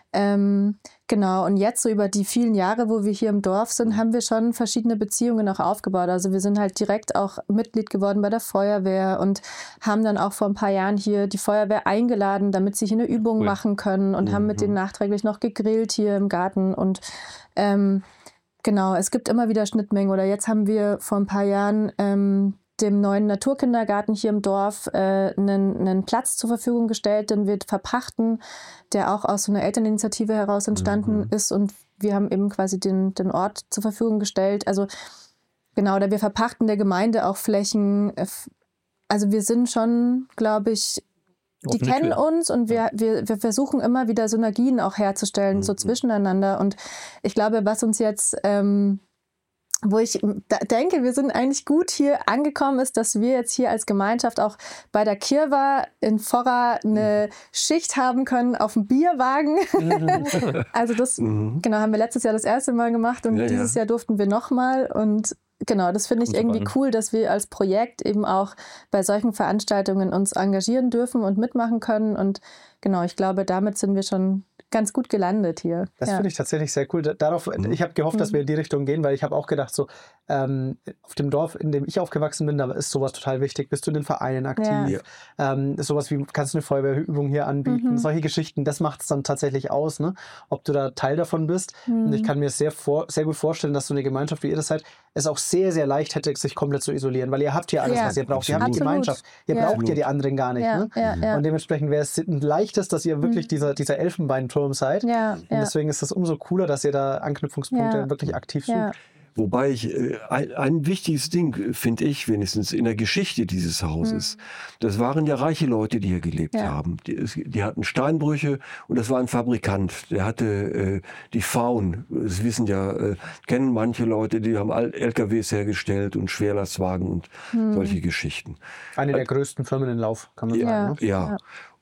Ähm, genau, und jetzt so über die vielen Jahre, wo wir hier im Dorf sind, haben wir schon verschiedene Beziehungen auch aufgebaut. Also wir sind halt direkt auch Mitglied geworden bei der Feuerwehr und haben dann auch vor ein paar Jahren hier die Feuerwehr eingeladen, damit sie hier eine Übung Cool. machen können und haben mit denen nachträglich noch gegrillt hier im Garten und ähm, genau, es gibt immer wieder Schnittmengen. Oder jetzt haben wir vor ein paar Jahren ähm, dem neuen Naturkindergarten hier im Dorf äh, einen, einen Platz zur Verfügung gestellt, den wir verpachten, der auch aus so einer Elterninitiative heraus entstanden Mhm. ist. Und wir haben eben quasi den, den Ort zur Verfügung gestellt. Also genau, oder wir verpachten der Gemeinde auch Flächen. Äh, f- Also wir sind schon, glaube ich, die Offene kennen Tür. uns und wir, wir, wir versuchen immer wieder Synergien auch herzustellen, so zwischeneinander. Und ich glaube, was uns jetzt, ähm, wo ich da denke, wir sind eigentlich gut hier angekommen, ist, dass wir jetzt hier als Gemeinschaft auch bei der Kirwa in Forra eine Schicht haben können auf dem Bierwagen. Also das Mhm. genau haben wir letztes Jahr das erste Mal gemacht und Ja, ja. dieses Jahr durften wir nochmal und genau, das finde ich Kommt irgendwie drauf cool, dass wir als Projekt eben auch bei solchen Veranstaltungen uns engagieren dürfen und mitmachen können. Und genau, ich glaube, damit sind wir schon ganz gut gelandet hier. Das ja. finde ich tatsächlich sehr cool. Da- Darauf, ich habe gehofft, dass wir in die Richtung gehen, weil ich habe auch gedacht, so ähm, auf dem Dorf, in dem ich aufgewachsen bin, da ist sowas total wichtig. Bist du in den Vereinen aktiv? Ähm, sowas wie, kannst du eine Feuerwehrübung hier anbieten? Mhm. Solche Geschichten, das macht es dann tatsächlich aus, ne? Ob du da Teil davon bist. Mhm. Und ich kann mir sehr, vor, sehr gut vorstellen, dass so eine Gemeinschaft, wie ihr das seid, es auch sehr, sehr leicht hätte, sich komplett zu isolieren, weil ihr habt hier alles, Ja. was ihr braucht. Ihr habt die Absolut. Gemeinschaft. Ihr Ja. braucht ja die anderen gar nicht. Ja, Ne? ja, ja. Und dementsprechend wäre es ein leichtes, dass ihr wirklich dieser, dieser Elfenbeinturm seid. Ja, Und ja. deswegen ist es umso cooler, dass ihr da Anknüpfungspunkte Ja. wirklich aktiv sucht. Ja. Wobei ich, äh, ein, ein wichtiges Ding, äh, finde ich, wenigstens in der Geschichte dieses Hauses, das waren ja reiche Leute, die hier gelebt Ja. haben. Die, es- die hatten Steinbrüche und das war ein Fabrikant. Der hatte äh, die Faun, das wissen ja, äh, kennen manche Leute, die haben Al- L K Ws hergestellt und Schwerlastwagen und solche Geschichten. Eine der größten Firmen in Lauf, kann man Ja. sagen. Ne? Ja. Ja.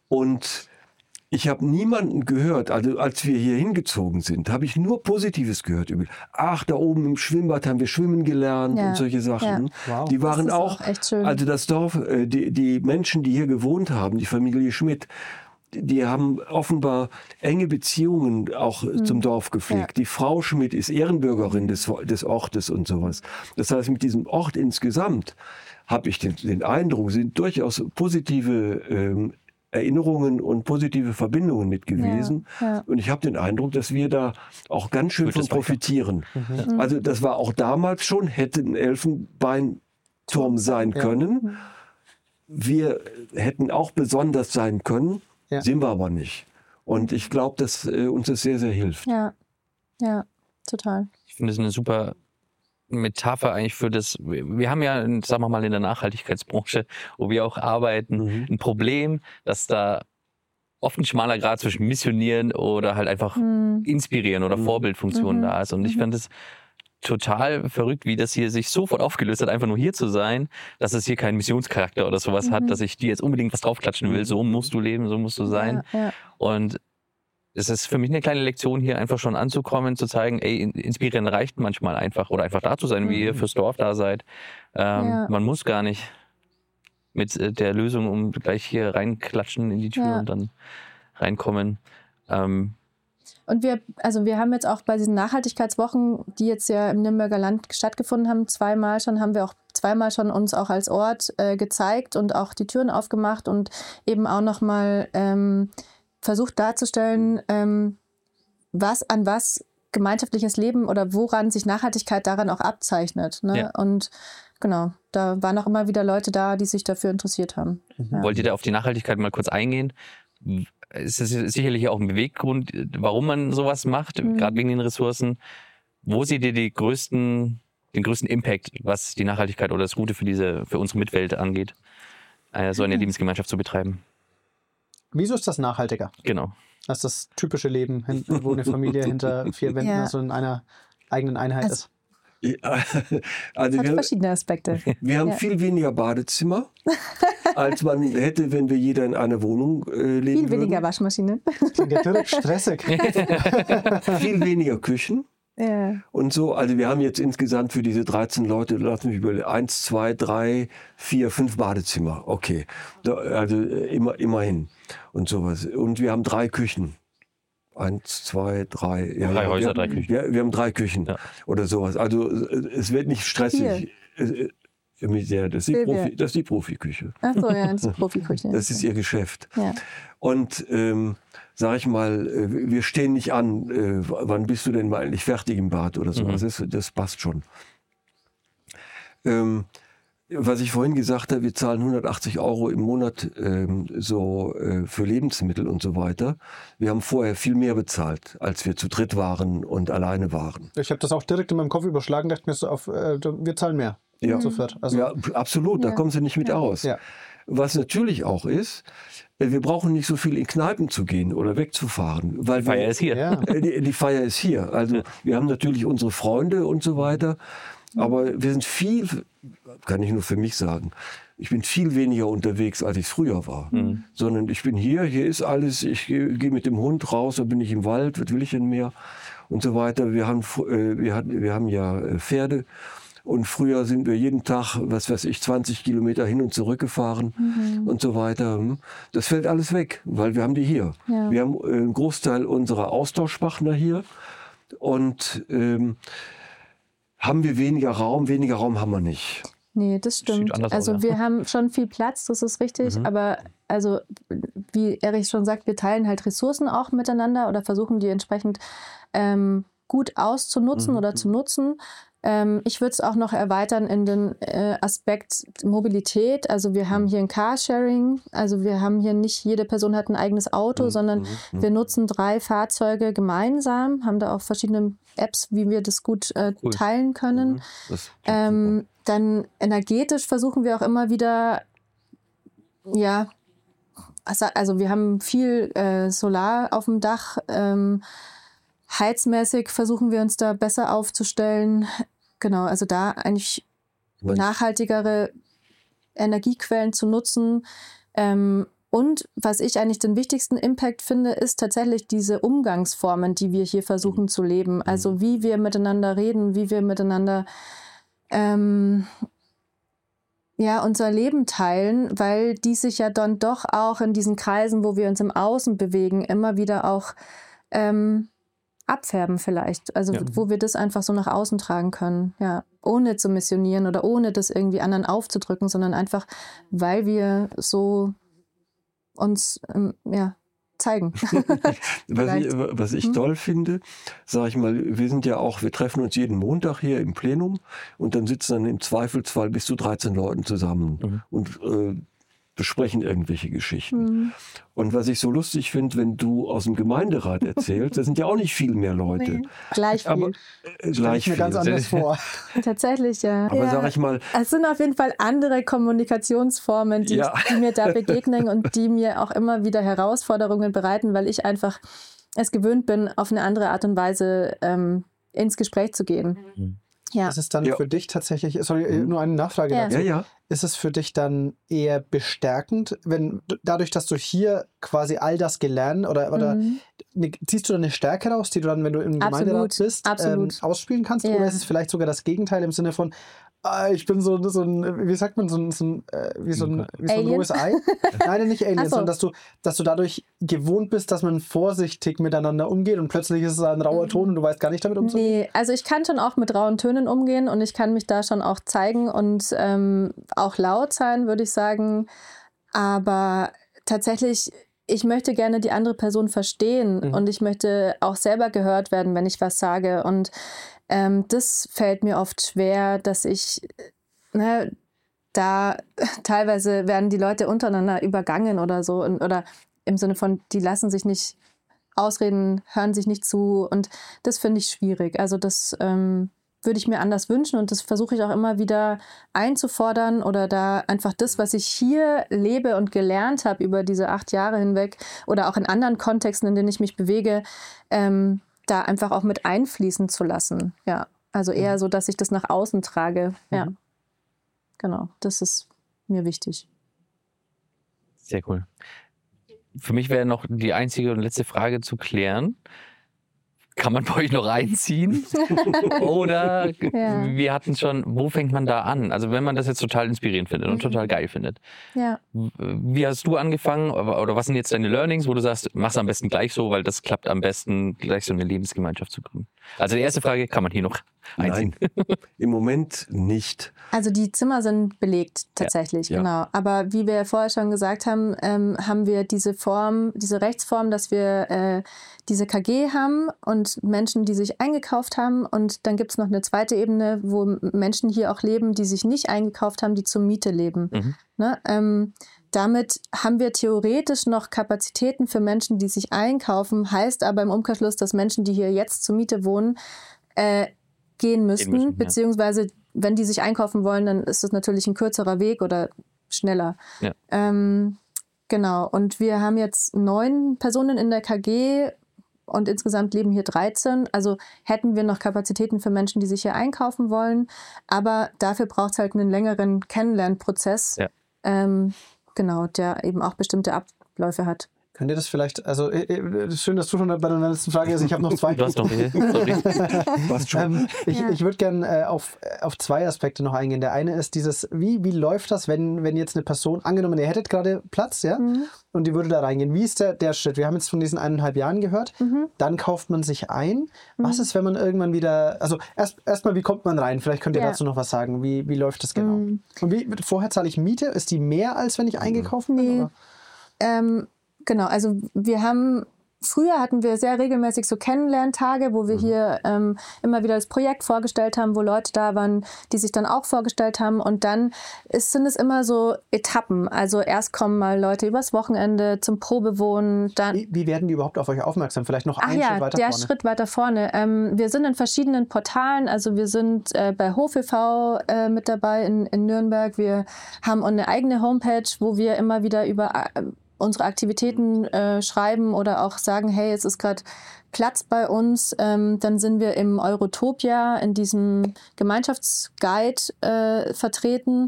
Und ich habe niemanden gehört, also als wir hier hingezogen sind, habe ich nur Positives gehört. Über, ach, da oben im Schwimmbad haben wir schwimmen gelernt Ja. und solche Sachen. Wow. Die waren Das ist auch, auch echt schön. also das Dorf, äh, die, die Menschen, die hier gewohnt haben, die Familie Schmidt, die haben offenbar enge Beziehungen auch mhm. zum Dorf gepflegt. Ja. Die Frau Schmidt ist Ehrenbürgerin des, des Ortes und sowas. Das heißt, mit diesem Ort insgesamt habe ich den, den Eindruck, sind durchaus positive ähm, Erinnerungen und positive Verbindungen mit gewesen. Ja, ja. Und ich habe den Eindruck, dass wir da auch ganz schön von profitieren. Mhm. Also das war auch damals schon, hätte ein Elfenbeinturm sein ja. können. Wir hätten auch besonders sein können, ja. sind wir aber nicht. Und ich glaube, dass äh, uns das sehr, sehr hilft. Ja, ja, total. Ich finde es eine super Metapher eigentlich für das, wir haben ja, sagen wir mal, in der Nachhaltigkeitsbranche, wo wir auch arbeiten, mhm. ein Problem, dass da oft ein schmaler Grad zwischen Missionieren oder halt einfach mhm. inspirieren oder mhm. Vorbildfunktionen mhm. da ist. Und mhm. ich fand es total verrückt, wie das hier sich sofort aufgelöst hat, einfach nur hier zu sein, dass es hier keinen Missionscharakter oder sowas mhm. hat, dass ich dir jetzt unbedingt was draufklatschen will, so musst du leben, so musst du sein. Ja, ja. Und es ist für mich eine kleine Lektion, hier einfach schon anzukommen, zu zeigen, ey, inspirieren reicht manchmal einfach oder einfach da zu sein, wie ihr fürs Dorf da seid. Ähm, ja. Man muss gar nicht mit der Lösung um gleich hier reinklatschen in die Tür ja. und dann reinkommen. Ähm, und wir, also wir haben jetzt auch bei diesen Nachhaltigkeitswochen, die jetzt ja im Nürnberger Land stattgefunden haben, zweimal schon, haben wir auch zweimal schon uns auch als Ort äh, gezeigt und auch die Türen aufgemacht und eben auch nochmal ähm, versucht darzustellen, ähm, was an was gemeinschaftliches Leben oder woran sich Nachhaltigkeit daran auch abzeichnet. Ne? Ja. Und genau, da waren auch immer wieder Leute da, die sich dafür interessiert haben. Mhm. Ja. Wollt ihr da auf die Nachhaltigkeit mal kurz eingehen? Es ist sicherlich auch ein Beweggrund, warum man sowas macht, mhm. gerade wegen den Ressourcen. Wo seht ihr die größten, den größten Impact, was die Nachhaltigkeit oder das Gute für diese, für unsere Mitwelt angeht, äh, so eine mhm. Lebensgemeinschaft zu betreiben? Wieso ist das nachhaltiger? Genau. Das ist das typische Leben, wo eine Familie hinter vier Wänden ja. also in einer eigenen Einheit also, ist. Ja, also das hat wir, verschiedene Aspekte. Wir haben ja. viel weniger Badezimmer, als man hätte, wenn wir jeder in einer Wohnung äh, leben Viel würden. weniger Waschmaschinen. Klingt stressig. Viel weniger Küchen. Ja. Und so, also wir haben jetzt insgesamt für diese dreizehn Leute, lass mich überlegen, eins, zwei, drei, vier, fünf Badezimmer. Okay, da, also immer, immerhin und sowas. Und wir haben drei Küchen. Eins, zwei, drei. Ja, drei ja, Häuser, wir, drei Küchen. Ja, wir haben drei Küchen ja. oder sowas. Also es wird nicht stressig. Für mich sehr. Das ist die, Profi, das ist die Profiküche. Ach so, ja, das ist die Profiküche. Das ist ihr Geschäft. Ja. Und ähm, sag ich mal, wir stehen nicht an, äh, wann bist du denn mal eigentlich fertig im Bad oder so. Mhm. Das, das passt schon. Ähm, was ich vorhin gesagt habe, wir zahlen hundertachtzig Euro im Monat ähm, so äh, für Lebensmittel und so weiter. Wir haben vorher viel mehr bezahlt, als wir zu dritt waren und alleine waren. Ich habe das auch direkt in meinem Kopf überschlagen, dachte mir so, auf, äh, wir zahlen mehr. Ja, sofort. Also, ja absolut, ja. da kommen sie nicht mit ja. aus. Ja. Was natürlich auch ist, wir brauchen nicht so viel in Kneipen zu gehen oder wegzufahren. Weil die Feier wir, ist hier. Ja. Die, die Feier ist hier. Also wir haben natürlich unsere Freunde und so weiter, aber wir sind viel, kann ich nur für mich sagen, ich bin viel weniger unterwegs, als ich früher war. Mhm. Sondern ich bin hier, hier ist alles, ich gehe geh mit dem Hund raus, da bin ich im Wald, was will ich denn mehr und so weiter. Wir haben, äh, wir hatten, wir haben ja Pferde. Und früher sind wir jeden Tag, was weiß ich, zwanzig Kilometer hin und zurück gefahren mhm. und so weiter. Das fällt alles weg, weil wir haben die hier. Ja. Wir haben einen Großteil unserer Austauschpartner hier und ähm, haben wir weniger Raum, weniger Raum haben wir nicht. Nee, das stimmt. Also aus, ja. wir haben schon viel Platz, das ist richtig, mhm. aber also wie Erich schon sagt, wir teilen halt Ressourcen auch miteinander oder versuchen die entsprechend ähm, gut auszunutzen mhm. oder zu nutzen. Ähm, ich würde es auch noch erweitern in den äh, Aspekt Mobilität. Also wir haben hier ein Carsharing, also wir haben hier nicht jede Person hat ein eigenes Auto, mhm. sondern mhm. wir nutzen drei Fahrzeuge gemeinsam, haben da auch verschiedene Apps, wie wir das gut äh, cool. teilen können. Mhm. Ähm, dann energetisch versuchen wir auch immer wieder, ja, also wir haben viel äh, Solar auf dem Dach, ähm, heizmäßig versuchen wir uns da besser aufzustellen. Genau, also da eigentlich nachhaltigere Energiequellen zu nutzen. Ähm, und was ich eigentlich den wichtigsten Impact finde, ist tatsächlich diese Umgangsformen, die wir hier versuchen zu leben. Also wie wir miteinander reden, wie wir miteinander ähm, ja, unser Leben teilen, weil die sich ja dann doch auch in diesen Kreisen, wo wir uns im Außen bewegen, immer wieder auch ähm, abfärben vielleicht. Also Ja. wo wir das einfach so nach außen tragen können, ja, ohne zu missionieren oder ohne das irgendwie anderen aufzudrücken, sondern einfach, weil wir so uns ähm, ja, zeigen. Was ich, was ich Hm. toll finde, sage ich mal, wir sind ja auch, wir treffen uns jeden Montag hier im Plenum und dann sitzen dann im Zweifelsfall bis zu dreizehn Leuten zusammen Mhm. und äh, besprechen irgendwelche Geschichten. Mhm. Und was ich so lustig finde, wenn du aus dem Gemeinderat erzählst, da sind ja auch nicht viel mehr Leute. Nee. Gleich viel. Aber äh, gleich Ich mir viel. ganz anders vor. Tatsächlich, ja. Aber ja. sag ich mal, Es sind auf jeden Fall andere Kommunikationsformen, die, Ja. die mir da begegnen und die mir auch immer wieder Herausforderungen bereiten, weil ich einfach es gewöhnt bin, auf eine andere Art und Weise ähm, ins Gespräch zu gehen. Mhm. Ja. Ist es dann Ja. für dich tatsächlich, sorry, Mhm. nur eine Nachfrage Ja. dazu. ja, ja, Ist es für dich dann eher bestärkend, wenn dadurch, dass du hier quasi all das gelernt oder, oder Mhm. ne, ziehst du dann eine Stärke raus, die du dann, wenn du im Absolut, Gemeinderat bist, absolut. Ähm, ausspielen kannst? Ja. Oder ist es vielleicht sogar das Gegenteil im Sinne von, ah, ich bin so, so ein, wie sagt man, so ein, so ein, äh, wie so ein, wie so ein Alien? rohes Ei? Nein, nicht Alien, Ach so. sondern dass du, dass du dadurch gewohnt bist, dass man vorsichtig miteinander umgeht und plötzlich ist es ein rauer Ton und du weißt gar nicht damit umzugehen. Nee, also ich kann schon auch mit rauen Tönen umgehen und ich kann mich da schon auch zeigen und ähm, auch laut sein, würde ich sagen. Aber tatsächlich, ich möchte gerne die andere Person verstehen Mhm. und ich möchte auch selber gehört werden, wenn ich was sage. Und ähm, das fällt mir oft schwer, dass ich, ne, da teilweise werden die Leute untereinander übergangen oder so und, oder im Sinne von, die lassen sich nicht ausreden, hören sich nicht zu und das finde ich schwierig. Also das ähm, würde ich mir anders wünschen und das versuche ich auch immer wieder einzufordern oder da einfach das, was ich hier lebe und gelernt habe über diese acht Jahre hinweg oder auch in anderen Kontexten, in denen ich mich bewege, ähm, da einfach auch mit einfließen zu lassen. Ja, also eher so, dass ich das nach außen trage. Ja, genau, das ist mir wichtig. Sehr cool. Für mich wäre noch die einzige und letzte Frage zu klären. Kann man bei euch noch einziehen? Oder Ja. wir hatten schon, wo fängt man da an? Also wenn man das jetzt total inspirierend findet und Mhm. total geil findet. Ja. Wie hast du angefangen oder oder was sind jetzt deine Learnings, wo du sagst, mach's am besten gleich so, weil das klappt am besten, gleich so eine Lebensgemeinschaft zu gründen? Also die erste Frage, kann man hier noch einziehen? nein, im Moment nicht. Also die Zimmer sind belegt tatsächlich, Ja. genau. Aber wie wir vorher schon gesagt haben, ähm, haben wir diese Form, diese Rechtsform, dass wir äh, diese K G haben und Menschen, die sich eingekauft haben. Und dann gibt es noch eine zweite Ebene, wo Menschen hier auch leben, die sich nicht eingekauft haben, die zur Miete leben. Mhm. Ne? Ähm, damit haben wir theoretisch noch Kapazitäten für Menschen, die sich einkaufen, heißt aber im Umkehrschluss, dass Menschen, die hier jetzt zur Miete wohnen, äh, gehen müssten, müssen, ja. beziehungsweise wenn die sich einkaufen wollen, dann ist es natürlich ein kürzerer Weg oder schneller. Ja. Ähm, genau, und wir haben jetzt neun Personen in der K G und insgesamt leben hier dreizehn. Also hätten wir noch Kapazitäten für Menschen, die sich hier einkaufen wollen, aber dafür braucht es halt einen längeren Kennenlernprozess, Ja. ähm, genau, der eben auch bestimmte Abläufe hat. Könnt ihr das vielleicht, also äh, äh, ist schön, dass du schon bei deiner letzten Frage bist. Ich habe noch zwei. Du hast noch welche? Sorry. Passt schon. Ähm, ich Ja. ich würde gerne äh, auf, auf zwei Aspekte noch eingehen. Der eine ist dieses, wie, wie läuft das, wenn, wenn jetzt eine Person, angenommen, ihr hättet gerade Platz, ja, Mhm. und die würde da reingehen. Wie ist der, der Schritt? Wir haben jetzt von diesen eineinhalb Jahren gehört. Mhm. Dann kauft man sich ein. Was ist, wenn man irgendwann wieder, also erst erstmal, wie kommt man rein? Vielleicht könnt ihr Ja. dazu noch was sagen. Wie, wie läuft das genau? Mhm. Und wie, vorher zahle ich Miete? Ist die mehr, als wenn ich eingekauft bin? Nee. Oder? Ähm, genau, also wir haben, früher hatten wir sehr regelmäßig so Kennenlerntage, wo wir hier ähm, immer wieder das Projekt vorgestellt haben, wo Leute da waren, die sich dann auch vorgestellt haben. Und dann ist, sind es immer so Etappen. Also erst kommen mal Leute übers Wochenende zum Probewohnen, dann... Wie, wie werden die überhaupt auf euch aufmerksam? Vielleicht noch Ach einen ja, Schritt weiter der vorne. Schritt weiter vorne. Ähm, wir sind in verschiedenen Portalen, also wir sind äh, bei Hof e V äh, mit dabei in, in Nürnberg. Wir haben eine eigene Homepage, wo wir immer wieder über äh, unsere Aktivitäten äh, schreiben oder auch sagen, hey, es ist gerade Platz bei uns. Ähm, dann sind wir im Eurotopia, in diesem Gemeinschaftsguide äh, vertreten.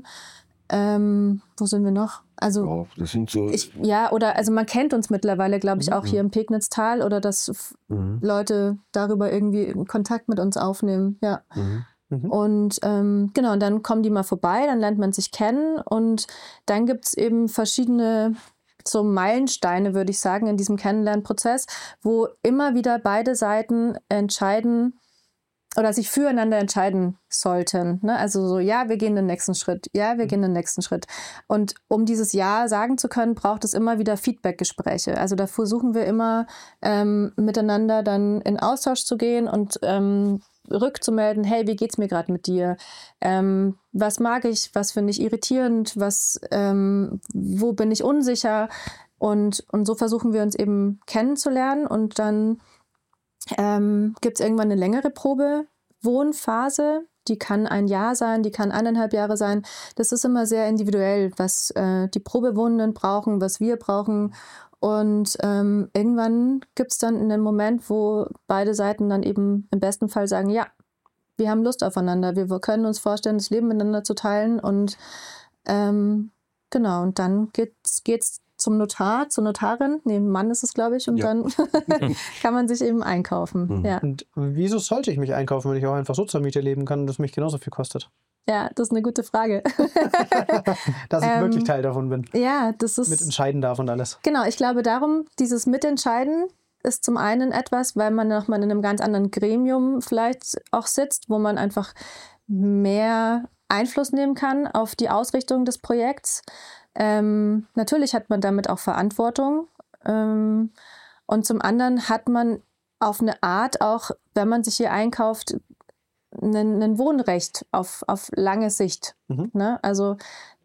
Ähm, wo sind wir noch? Also Ja, das sind so. ich, ja, oder also man kennt uns mittlerweile, glaube ich, auch hier im Pegnitztal oder dass f- Mhm. Leute darüber irgendwie Kontakt mit uns aufnehmen. Ja, Mhm. Mhm. Und ähm, genau, und dann kommen die mal vorbei, dann lernt man sich kennen und dann gibt es eben verschiedene so Meilensteine, würde ich sagen, in diesem Kennenlernprozess, wo immer wieder beide Seiten entscheiden oder sich füreinander entscheiden sollten. Ne? Also so, ja, wir gehen den nächsten Schritt, ja, wir gehen den nächsten Schritt. Und um dieses Ja sagen zu können, braucht es immer wieder Feedbackgespräche. Also da versuchen wir immer ähm, miteinander dann in Austausch zu gehen und ähm, rückzumelden, hey, wie geht's mir gerade mit dir? Ähm, was mag ich, was finde ich irritierend, was, ähm, wo bin ich unsicher? Und, und so versuchen wir uns eben kennenzulernen und dann ähm, gibt es irgendwann eine längere Probewohnphase. Die kann ein Jahr sein, die kann eineinhalb Jahre sein. Das ist immer sehr individuell, was äh, die Probewohnenden brauchen, was wir brauchen. Und ähm, irgendwann gibt es dann einen Moment, wo beide Seiten dann eben im besten Fall sagen, ja, wir haben Lust aufeinander, wir können uns vorstellen, das Leben miteinander zu teilen. Und ähm, genau, und dann geht's, geht's zum Notar, zur Notarin, nee, Mann ist es, glaube ich, und Ja. dann kann man sich eben einkaufen. Mhm. Ja. Und wieso sollte ich mich einkaufen, wenn ich auch einfach so zur Miete leben kann und das mich genauso viel kostet? ja, das ist eine gute Frage. Dass ich Ähm, wirklich Teil davon bin. ja, das ist... Mitentscheiden darf und alles. Genau, ich glaube darum, dieses Mitentscheiden ist zum einen etwas, weil man nochmal in einem ganz anderen Gremium vielleicht auch sitzt, wo man einfach mehr Einfluss nehmen kann auf die Ausrichtung des Projekts. Ähm, natürlich hat man damit auch Verantwortung. Ähm, und zum anderen hat man auf eine Art auch, wenn man sich hier einkauft, ein, ein Wohnrecht auf, auf lange Sicht. Mhm. Ne? Also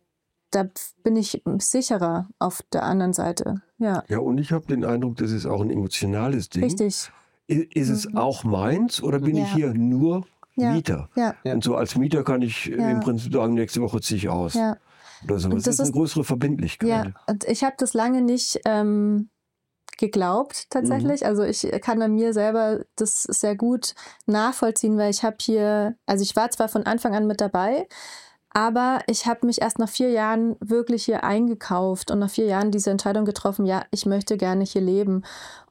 da bin ich sicherer auf der anderen Seite. Ja, Ja, und ich habe den Eindruck, das ist auch ein emotionales Ding. richtig. I- Ist es auch meins oder bin Ja. ich hier nur Ja. Mieter? Ja, Ja. Und so als Mieter kann ich äh, Ja. im Prinzip sagen, nächste Woche ziehe ich aus. ja. Oder so. Und Das das ist eine ist- größere Verbindlichkeit. Ja, und ich habe das lange nicht ähm, geglaubt tatsächlich. Also ich kann an mir selber das sehr gut nachvollziehen, weil ich habe hier, also ich war zwar von Anfang an mit dabei, aber ich habe mich erst nach vier Jahren wirklich hier eingekauft und nach vier Jahren diese Entscheidung getroffen, ja, ich möchte gerne hier leben.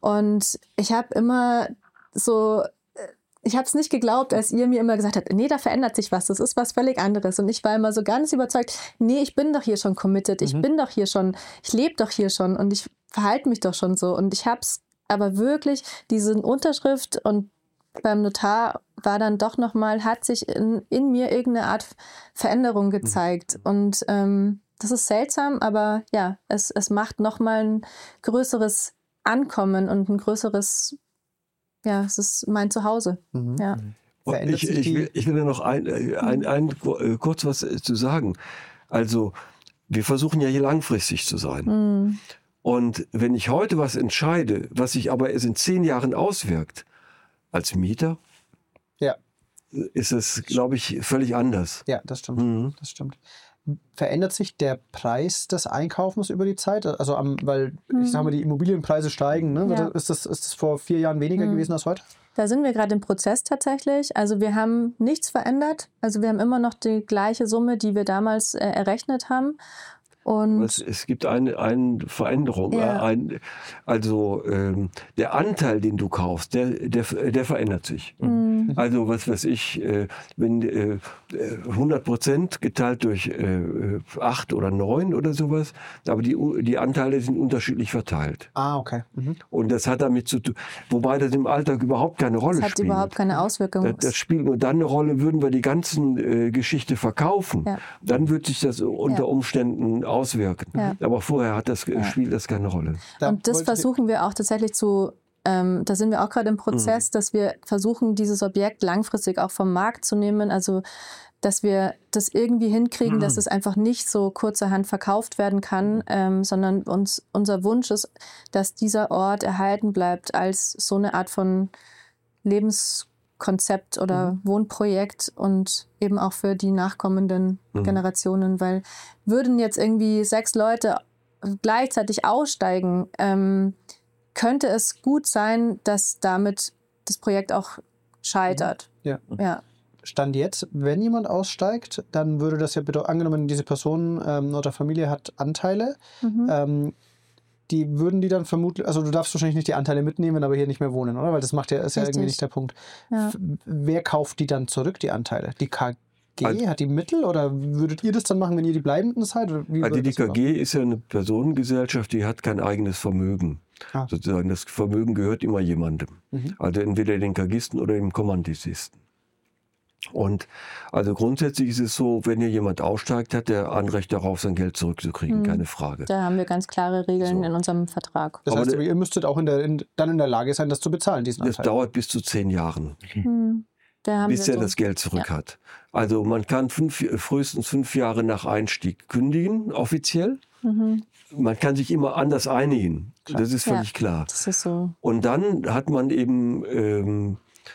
Und ich habe immer so, ich habe es nicht geglaubt, als ihr mir immer gesagt habt, nee, da verändert sich was, das ist was völlig anderes. Und ich war immer so ganz überzeugt, nee, ich bin doch hier schon committed, ich Mhm. bin doch hier schon, ich lebe doch hier schon und ich verhalte mich doch schon so. Und ich habe es aber wirklich, diese Unterschrift und beim Notar war dann doch nochmal, hat sich in, in mir irgendeine Art Veränderung gezeigt. Und ähm, das ist seltsam, aber ja, es, es macht nochmal ein größeres Ankommen und ein größeres, ja, es ist mein Zuhause. Mhm. Ja. Und Verändert ich, sich ich, die- will, ich will da noch ein, äh, ein, ein, äh, kurz was äh, zu sagen. Also, wir versuchen ja hier langfristig zu sein. Mhm. Und wenn ich heute was entscheide, was sich aber erst in zehn Jahren auswirkt, als Mieter, Ja. ist es, glaube ich, völlig anders. Ja, das stimmt. Mhm. Das stimmt. Verändert sich der Preis des Einkaufens über die Zeit? Also, am, weil ich sage mal, die Immobilienpreise steigen. Ne? Ja. Ist, das, ist das vor vier Jahren weniger Mhm. gewesen als heute? Da sind wir gerade im Prozess tatsächlich. Also wir haben nichts verändert. Also wir haben immer noch die gleiche Summe, die wir damals äh, errechnet haben. Und Es, es gibt eine, eine Veränderung. Ja. Äh, ein, also ähm, der Anteil, den du kaufst, der, der, der verändert sich. Mhm. Also was weiß ich, äh, wenn äh, hundert Prozent geteilt durch äh, acht oder neun oder sowas, aber die, die Anteile sind unterschiedlich verteilt. Ah, okay. Mhm. Und das hat damit zu tun, wobei das im Alltag überhaupt keine Rolle es hat spielt. überhaupt keine Auswirkung. Das, das spielt nur dann eine Rolle, würden wir die ganzen äh, Geschichte verkaufen. Ja. Dann wird sich das unter Ja. Umständen auswirken. Ja. Aber vorher hat das, Ja. spielt das keine Rolle. Da Und das wollte ich- versuchen wir auch tatsächlich zu, ähm, da sind wir auch gerade im Prozess, dass wir versuchen, dieses Objekt langfristig auch vom Markt zu nehmen. Also, dass wir das irgendwie hinkriegen, dass es einfach nicht so kurzerhand verkauft werden kann, ähm, sondern uns, unser Wunsch ist, dass dieser Ort erhalten bleibt als so eine Art von Lebenskonzept oder Wohnprojekt und eben auch für die nachkommenden Mhm. Generationen, weil würden jetzt irgendwie sechs Leute gleichzeitig aussteigen, ähm, könnte es gut sein, dass damit das Projekt auch scheitert. Ja. Ja. Stand jetzt, wenn jemand aussteigt, dann würde das ja bedeuten, angenommen, diese Person ähm, oder Familie hat Anteile. Mhm. Ähm, die würden die dann vermutlich, also du darfst wahrscheinlich nicht die Anteile mitnehmen, aber hier nicht mehr wohnen, oder? Weil das macht ja, ist ja Richtig. irgendwie nicht der Punkt. Ja. F- Wer kauft die dann zurück, die Anteile? Die K G Also- hat die Mittel oder würdet ihr das dann machen, wenn ihr die bleibenden seid? Oder wie Also würde die das so K G ist ja eine Personengesellschaft, die hat kein eigenes Vermögen. Ah. Sozusagen, das Vermögen gehört immer jemandem. Mhm. Also entweder den Kagisten oder dem Kommanditisten. Und also grundsätzlich ist es so, wenn hier jemand aussteigt, hat er Anrecht darauf, sein Geld zurückzukriegen, Mhm. keine Frage. Da haben wir ganz klare Regeln So. in unserem Vertrag. Das Aber heißt, der- aber ihr müsstet auch in der, in, dann in der Lage sein, das zu bezahlen, diesen Das Anteil. dauert bis zu zehn Jahren, Hm. Da haben bis wir er so, das Geld zurück hat. Also man kann fünf, frühestens fünf Jahre nach Einstieg kündigen, offiziell. Mhm. Man kann sich immer anders einigen, das ist völlig Ja. klar. Das ist so. Und dann hat man eben, ähm,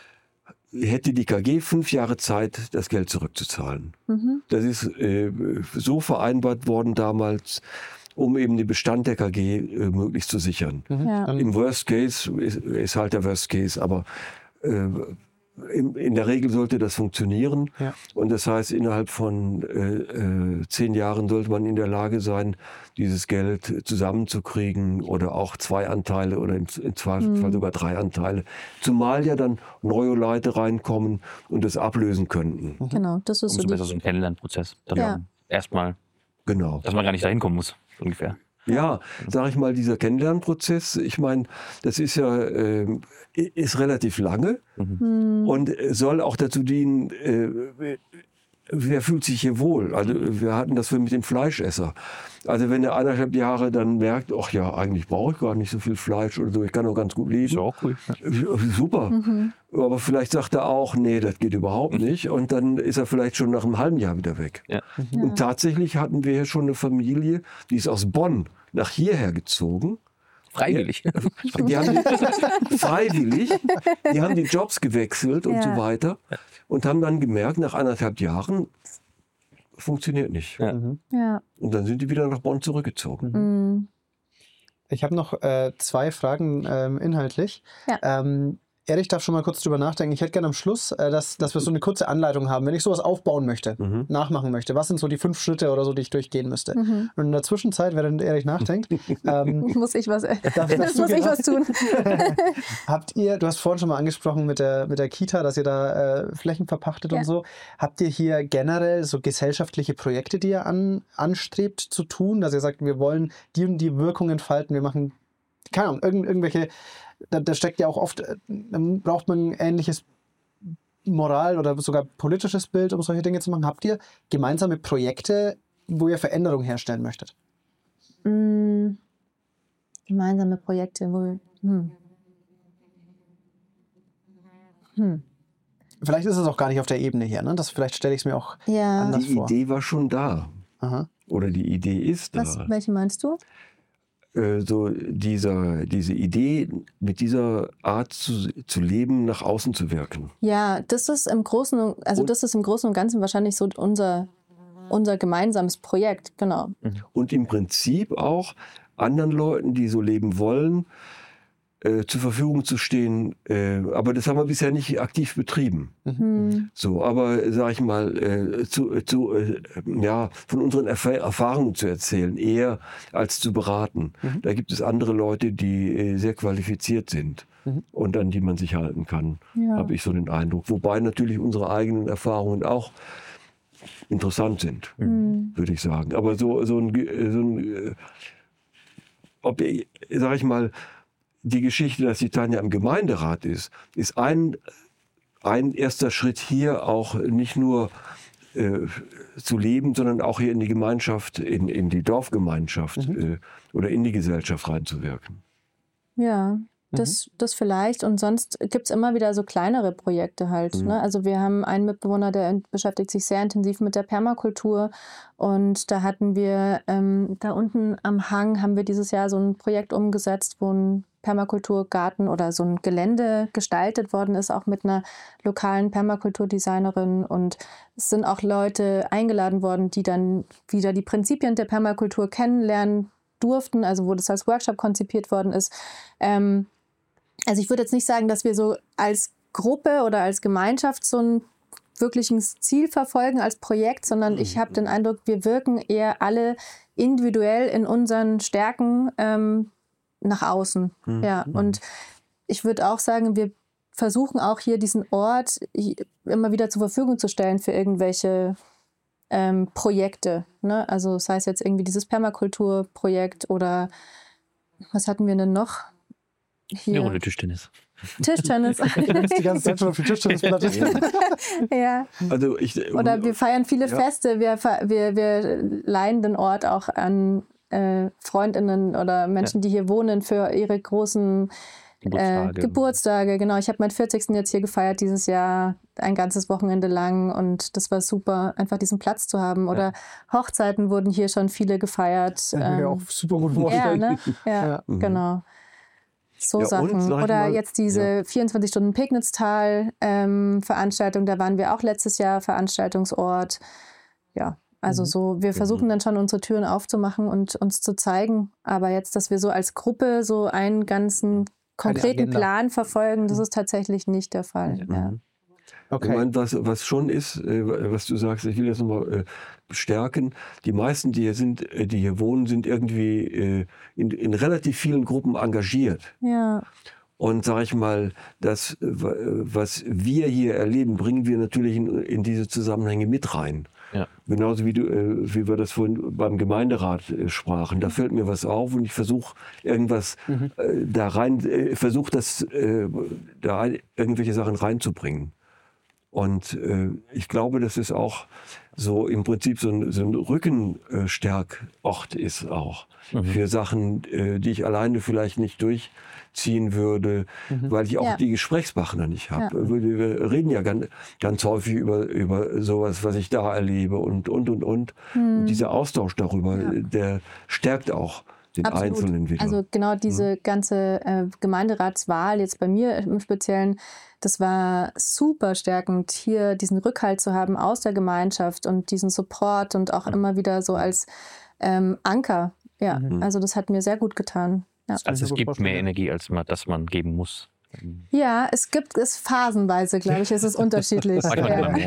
hätte die K G fünf Jahre Zeit, das Geld zurückzuzahlen. Mhm. Das ist äh, so vereinbart worden damals, um eben den Bestand der K G äh, möglichst zu sichern. Mhm. Ja. Dann, Im Worst Case ist, ist halt der Worst Case, aber äh, in, in der Regel sollte das funktionieren. Ja. Und das heißt, innerhalb von äh, äh, zehn Jahren sollte man in der Lage sein, dieses Geld zusammenzukriegen oder auch zwei Anteile oder im, im Zweifelsfall Mhm. sogar drei Anteile. Zumal ja dann neue Leute reinkommen und das ablösen könnten. Genau, das ist so Umso besser die, so ein Kennenlernprozess. Dann Ja. erstmal, Genau. dass man gar nicht dahin kommen muss, so ungefähr. Ja, sag ich mal, dieser Kennenlernprozess, ich meine, das ist ja ähm, ist relativ lange Hm. und soll auch dazu dienen, äh, wer fühlt sich hier wohl? Also wir hatten das mit dem Fleischesser. Also wenn er eineinhalb Jahre dann merkt, ach ja, eigentlich brauche ich gar nicht so viel Fleisch oder so, ich kann auch ganz gut leben. auch cool. Super. Mhm. Aber vielleicht sagt er auch, nee, das geht überhaupt nicht. Und dann ist er vielleicht schon nach einem halben Jahr wieder weg. Ja. Und tatsächlich hatten wir hier schon eine Familie, die ist aus Bonn nach hierher gezogen. Freiwillig. Die haben die, freiwillig, die haben die Jobs gewechselt und Ja. so weiter und haben dann gemerkt, nach anderthalb Jahren funktioniert nicht. Ja. Mhm. ja. Und dann sind die wieder nach Bonn zurückgezogen. Hm. Ich habe noch äh, zwei Fragen ähm, inhaltlich. Ja. Ähm, Erich darf schon mal kurz drüber nachdenken. Ich hätte gerne am Schluss, äh, dass, dass wir so eine kurze Anleitung haben. Wenn ich sowas aufbauen möchte, Mhm. nachmachen möchte, was sind so die fünf Schritte oder so, die ich durchgehen müsste? Mhm. Und in der Zwischenzeit, während Erich nachdenkt, ähm, Muss ich was, darf, darfst du muss ich genau- was tun? habt ihr, du hast vorhin schon mal angesprochen mit der, mit der Kita, dass ihr da äh, Flächen verpachtet Ja. und so. Habt ihr hier generell so gesellschaftliche Projekte, die ihr an, anstrebt zu tun, dass ihr sagt, wir wollen die und die Wirkung entfalten, wir machen, keine Ahnung, irgend, irgendwelche, da, da steckt ja auch oft, äh, dann braucht man ein ähnliches Moral- oder sogar politisches Bild, um solche Dinge zu machen. Habt ihr gemeinsame Projekte, wo ihr Veränderung herstellen möchtet? Hm. Gemeinsame Projekte wohl. Hm. Hm. Vielleicht ist es auch gar nicht auf der Ebene hier, ne? Das, vielleicht stelle ich es mir auch Ja. anders Die vor. Idee war schon da. Aha. Oder die Idee ist da. Was, welche meinst du? Äh, so dieser, diese Idee, mit dieser Art zu, zu leben, nach außen zu wirken. Ja, das ist im Großen und, also Und- das ist im Großen und Ganzen wahrscheinlich so unser, unser gemeinsames Projekt, genau. Und im Prinzip auch anderen Leuten, die so leben wollen, äh, zur Verfügung zu stehen. Äh, aber das haben wir bisher nicht aktiv betrieben. Hm. So, aber sag ich mal, äh, zu, zu, äh, ja, von unseren Erf Erfahrungen zu erzählen, eher als zu beraten. Mhm. Da gibt es andere Leute, die äh, sehr qualifiziert sind Mhm. und an die man sich halten kann, Ja. habe ich so den Eindruck. Wobei natürlich unsere eigenen Erfahrungen auch interessant sind, Hm. würde ich sagen. Aber so, so ein, Ge- so ein äh, ob, sag ich mal, die Geschichte, dass die Tanja im Gemeinderat ist, ist ein, ein erster Schritt hier auch nicht nur äh, zu leben, sondern auch hier in die Gemeinschaft, in, in die Dorfgemeinschaft Mhm. äh, oder in die Gesellschaft reinzuwirken. Ja, das, das vielleicht. Und sonst gibt es immer wieder so kleinere Projekte halt. Mhm. Ne? Also wir haben einen Mitbewohner, der in- beschäftigt sich sehr intensiv mit der Permakultur. Und da hatten wir, ähm, da unten am Hang haben wir dieses Jahr so ein Projekt umgesetzt, wo ein Permakulturgarten oder so ein Gelände gestaltet worden ist, auch mit einer lokalen Permakulturdesignerin. Und es sind auch Leute eingeladen worden, die dann wieder die Prinzipien der Permakultur kennenlernen durften, also wo das als Workshop konzipiert worden ist. Ähm, also ich würde jetzt nicht sagen, dass wir so als Gruppe oder als Gemeinschaft so ein wirkliches Ziel verfolgen als Projekt, sondern ich habe den Eindruck, wir wirken eher alle individuell in unseren Stärken ähm, nach außen. Mhm. Ja, und ich würde auch sagen, wir versuchen auch hier diesen Ort immer wieder zur Verfügung zu stellen für irgendwelche ähm, Projekte. Ne? Also sei es jetzt irgendwie dieses Permakulturprojekt oder was hatten wir denn noch? Hier. Eine Runde Tischtennis. Tischtennis. Du bist die ganze Zeit schon auf die Tischtennisplatte. Ja. Also ich, Oder wir feiern viele ja. Feste. Wir, wir, wir leihen den Ort auch an äh, Freundinnen oder Menschen, ja. die hier wohnen, für ihre großen Geburtstage. Äh, Geburtstage. Genau, ich habe meinen vierzigsten jetzt hier gefeiert dieses Jahr, ein ganzes Wochenende lang, und das war super, einfach diesen Platz zu haben. Oder ja. Hochzeiten wurden hier schon viele gefeiert. Das kann ich mir auch super gut vorstellen. Ja, ne? ja, ja. genau. So ja, Sachen. Und, Oder mal, jetzt diese ja. vierundzwanzig Stunden Pegnitztal ähm, Veranstaltung, da waren wir auch letztes Jahr Veranstaltungsort. Ja, also mhm. so, wir versuchen mhm. dann schon unsere Türen aufzumachen und uns zu zeigen. Aber jetzt, dass wir so als Gruppe so einen ganzen konkreten Plan verfolgen, das ist tatsächlich nicht der Fall. Mhm. Ja. Okay. Ich meine, was, was schon ist, äh, was du sagst, ich will das nochmal äh, bestärken, die meisten, die hier sind, äh, die hier wohnen, sind irgendwie äh, in, in relativ vielen Gruppen engagiert. Ja. Und sage ich mal, das, was wir hier erleben, bringen wir natürlich in, in diese Zusammenhänge mit rein. Ja. Genauso wie, du, äh, wie wir das vorhin beim Gemeinderat äh, sprachen. Da fällt mir was auf und ich versuche irgendwas mhm. äh, da rein, äh, versuche das äh, da ein, irgendwelche Sachen reinzubringen. Und äh, ich glaube, dass es auch so im Prinzip so ein, so ein Rückenstärkort ist auch mhm. für Sachen, äh, die ich alleine vielleicht nicht durchziehen würde, mhm. weil ich auch ja. die Gesprächspartner nicht habe. Ja. Wir, wir reden ja ganz, ganz häufig über, über sowas, was ich da erlebe und, und, und, und. Mhm. Und dieser Austausch darüber, ja. der stärkt auch den Absolut. Einzelnen wieder. Also genau diese mhm. ganze äh, Gemeinderatswahl jetzt bei mir im Speziellen, das war super stärkend, hier diesen Rückhalt zu haben aus der Gemeinschaft und diesen Support und auch immer wieder so als ähm, Anker. Ja, mhm. also das hat mir sehr gut getan. Ja. Also es gibt mehr Energie, als man, dass man geben muss. Ja, es gibt es phasenweise, glaube ich, es ist unterschiedlich. ja.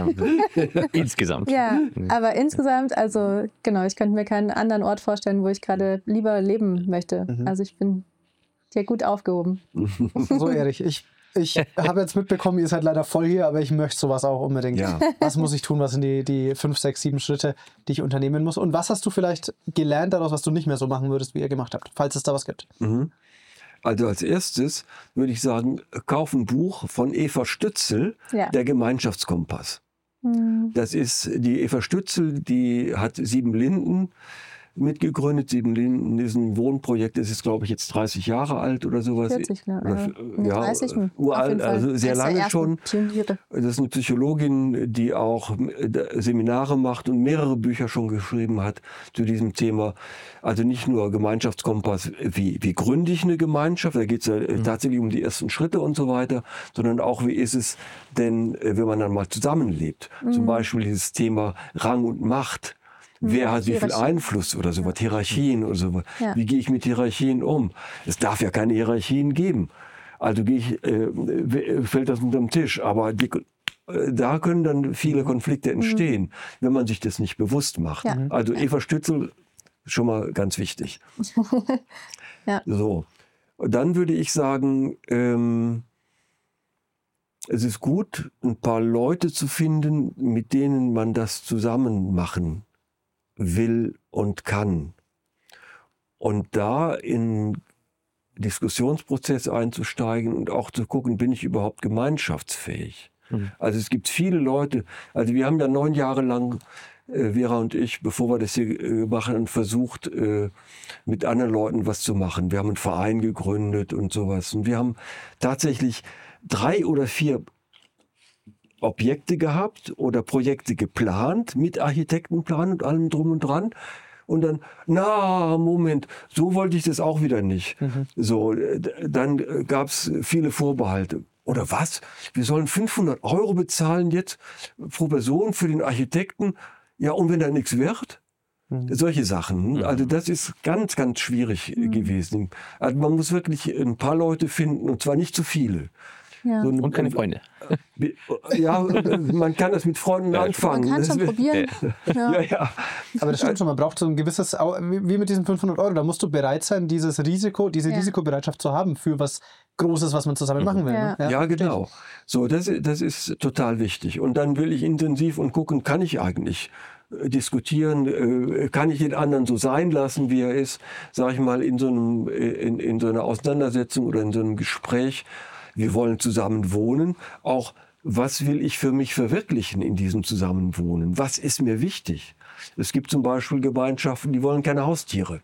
Insgesamt. Ja, aber insgesamt, also genau, ich könnte mir keinen anderen Ort vorstellen, wo ich gerade lieber leben möchte. Mhm. Also ich bin hier gut aufgehoben. So, Erich, ich, ich habe jetzt mitbekommen, ihr seid leider voll hier, aber ich möchte sowas auch unbedingt. Ja. Was muss ich tun? Was sind die, die fünf, sechs, sieben Schritte, die ich unternehmen muss? Und was hast du vielleicht gelernt daraus, was du nicht mehr so machen würdest, wie ihr gemacht habt, falls es da was gibt? Mhm. Also als erstes würde ich sagen, kauf ein Buch von Eva Stützel, ja. Der Gemeinschaftskompass. Mhm. Das ist die Eva Stützel, die hat Sieben Linden mitgegründet. Sieben Linden ist ein Wohnprojekt, das ist, glaube ich, jetzt dreißig Jahre alt oder sowas. vierzig, ne? Oder, ja, dreißig, uralt, also sehr lange schon. Pioniere. Das ist eine Psychologin, die auch Seminare macht und mehrere Bücher schon geschrieben hat zu diesem Thema. Also nicht nur Gemeinschaftskompass, wie, wie gründe ich eine Gemeinschaft, da geht es ja mhm. tatsächlich um die ersten Schritte und so weiter, sondern auch, wie ist es denn, wenn man dann mal zusammenlebt. Mhm. Zum Beispiel dieses Thema Rang und Macht. Wer hat wie viel Einfluss oder sowas, ja. Hierarchien oder sowas. Ja. Wie gehe ich mit Hierarchien um? Es darf ja keine Hierarchien geben. Also gehe ich, äh, fällt das unterm Tisch. Aber die, äh, da können dann viele Konflikte entstehen, mhm. wenn man sich das nicht bewusst macht. Ja. Also Eva Stützel, schon mal ganz wichtig. ja. So. Und dann würde ich sagen, ähm, es ist gut, ein paar Leute zu finden, mit denen man das zusammen machen will und kann. Und da in Diskussionsprozess einzusteigen und auch zu gucken, bin ich überhaupt gemeinschaftsfähig? Mhm. Also es gibt viele Leute, also wir haben ja neun Jahre lang, äh, Vera und ich, bevor wir das hier äh, machen, versucht, äh, mit anderen Leuten was zu machen. Wir haben einen Verein gegründet und sowas. Und wir haben tatsächlich drei oder vier Objekte gehabt oder Projekte geplant, mit Architektenplan und allem drum und dran. Und dann, na, Moment, so wollte ich das auch wieder nicht. Mhm. So, dann gab es viele Vorbehalte. Oder was? Wir sollen fünfhundert Euro bezahlen jetzt pro Person für den Architekten? Ja, und wenn da nichts wird? Mhm. Solche Sachen. Mhm. Also das ist ganz, ganz schwierig mhm. gewesen. Also man muss wirklich ein paar Leute finden, und zwar nicht zu viele, Ja. So eine, Und keine Freunde. Ja, man kann das mit Freunden Ja, anfangen. Man kann schon Das- probieren. Ja. Ja, ja. Aber das stimmt schon, man braucht so ein gewisses, Au- wie wie mit diesen fünfhundert Euro, da musst du bereit sein, dieses Risiko, diese Ja. Risikobereitschaft zu haben für was Großes, was man zusammen machen will. Ja. Ne? Ja, genau. So, das, das ist total wichtig. Und dann will ich intensiv und gucken, kann ich eigentlich äh, diskutieren, äh, kann ich den anderen so sein lassen, wie er ist, sage ich mal, in so, einem, äh, in, in so einer Auseinandersetzung oder in so einem Gespräch. Wir wollen zusammen wohnen. Auch, was will ich für mich verwirklichen in diesem Zusammenwohnen? Was ist mir wichtig? Es gibt zum Beispiel Gemeinschaften, die wollen keine Haustiere.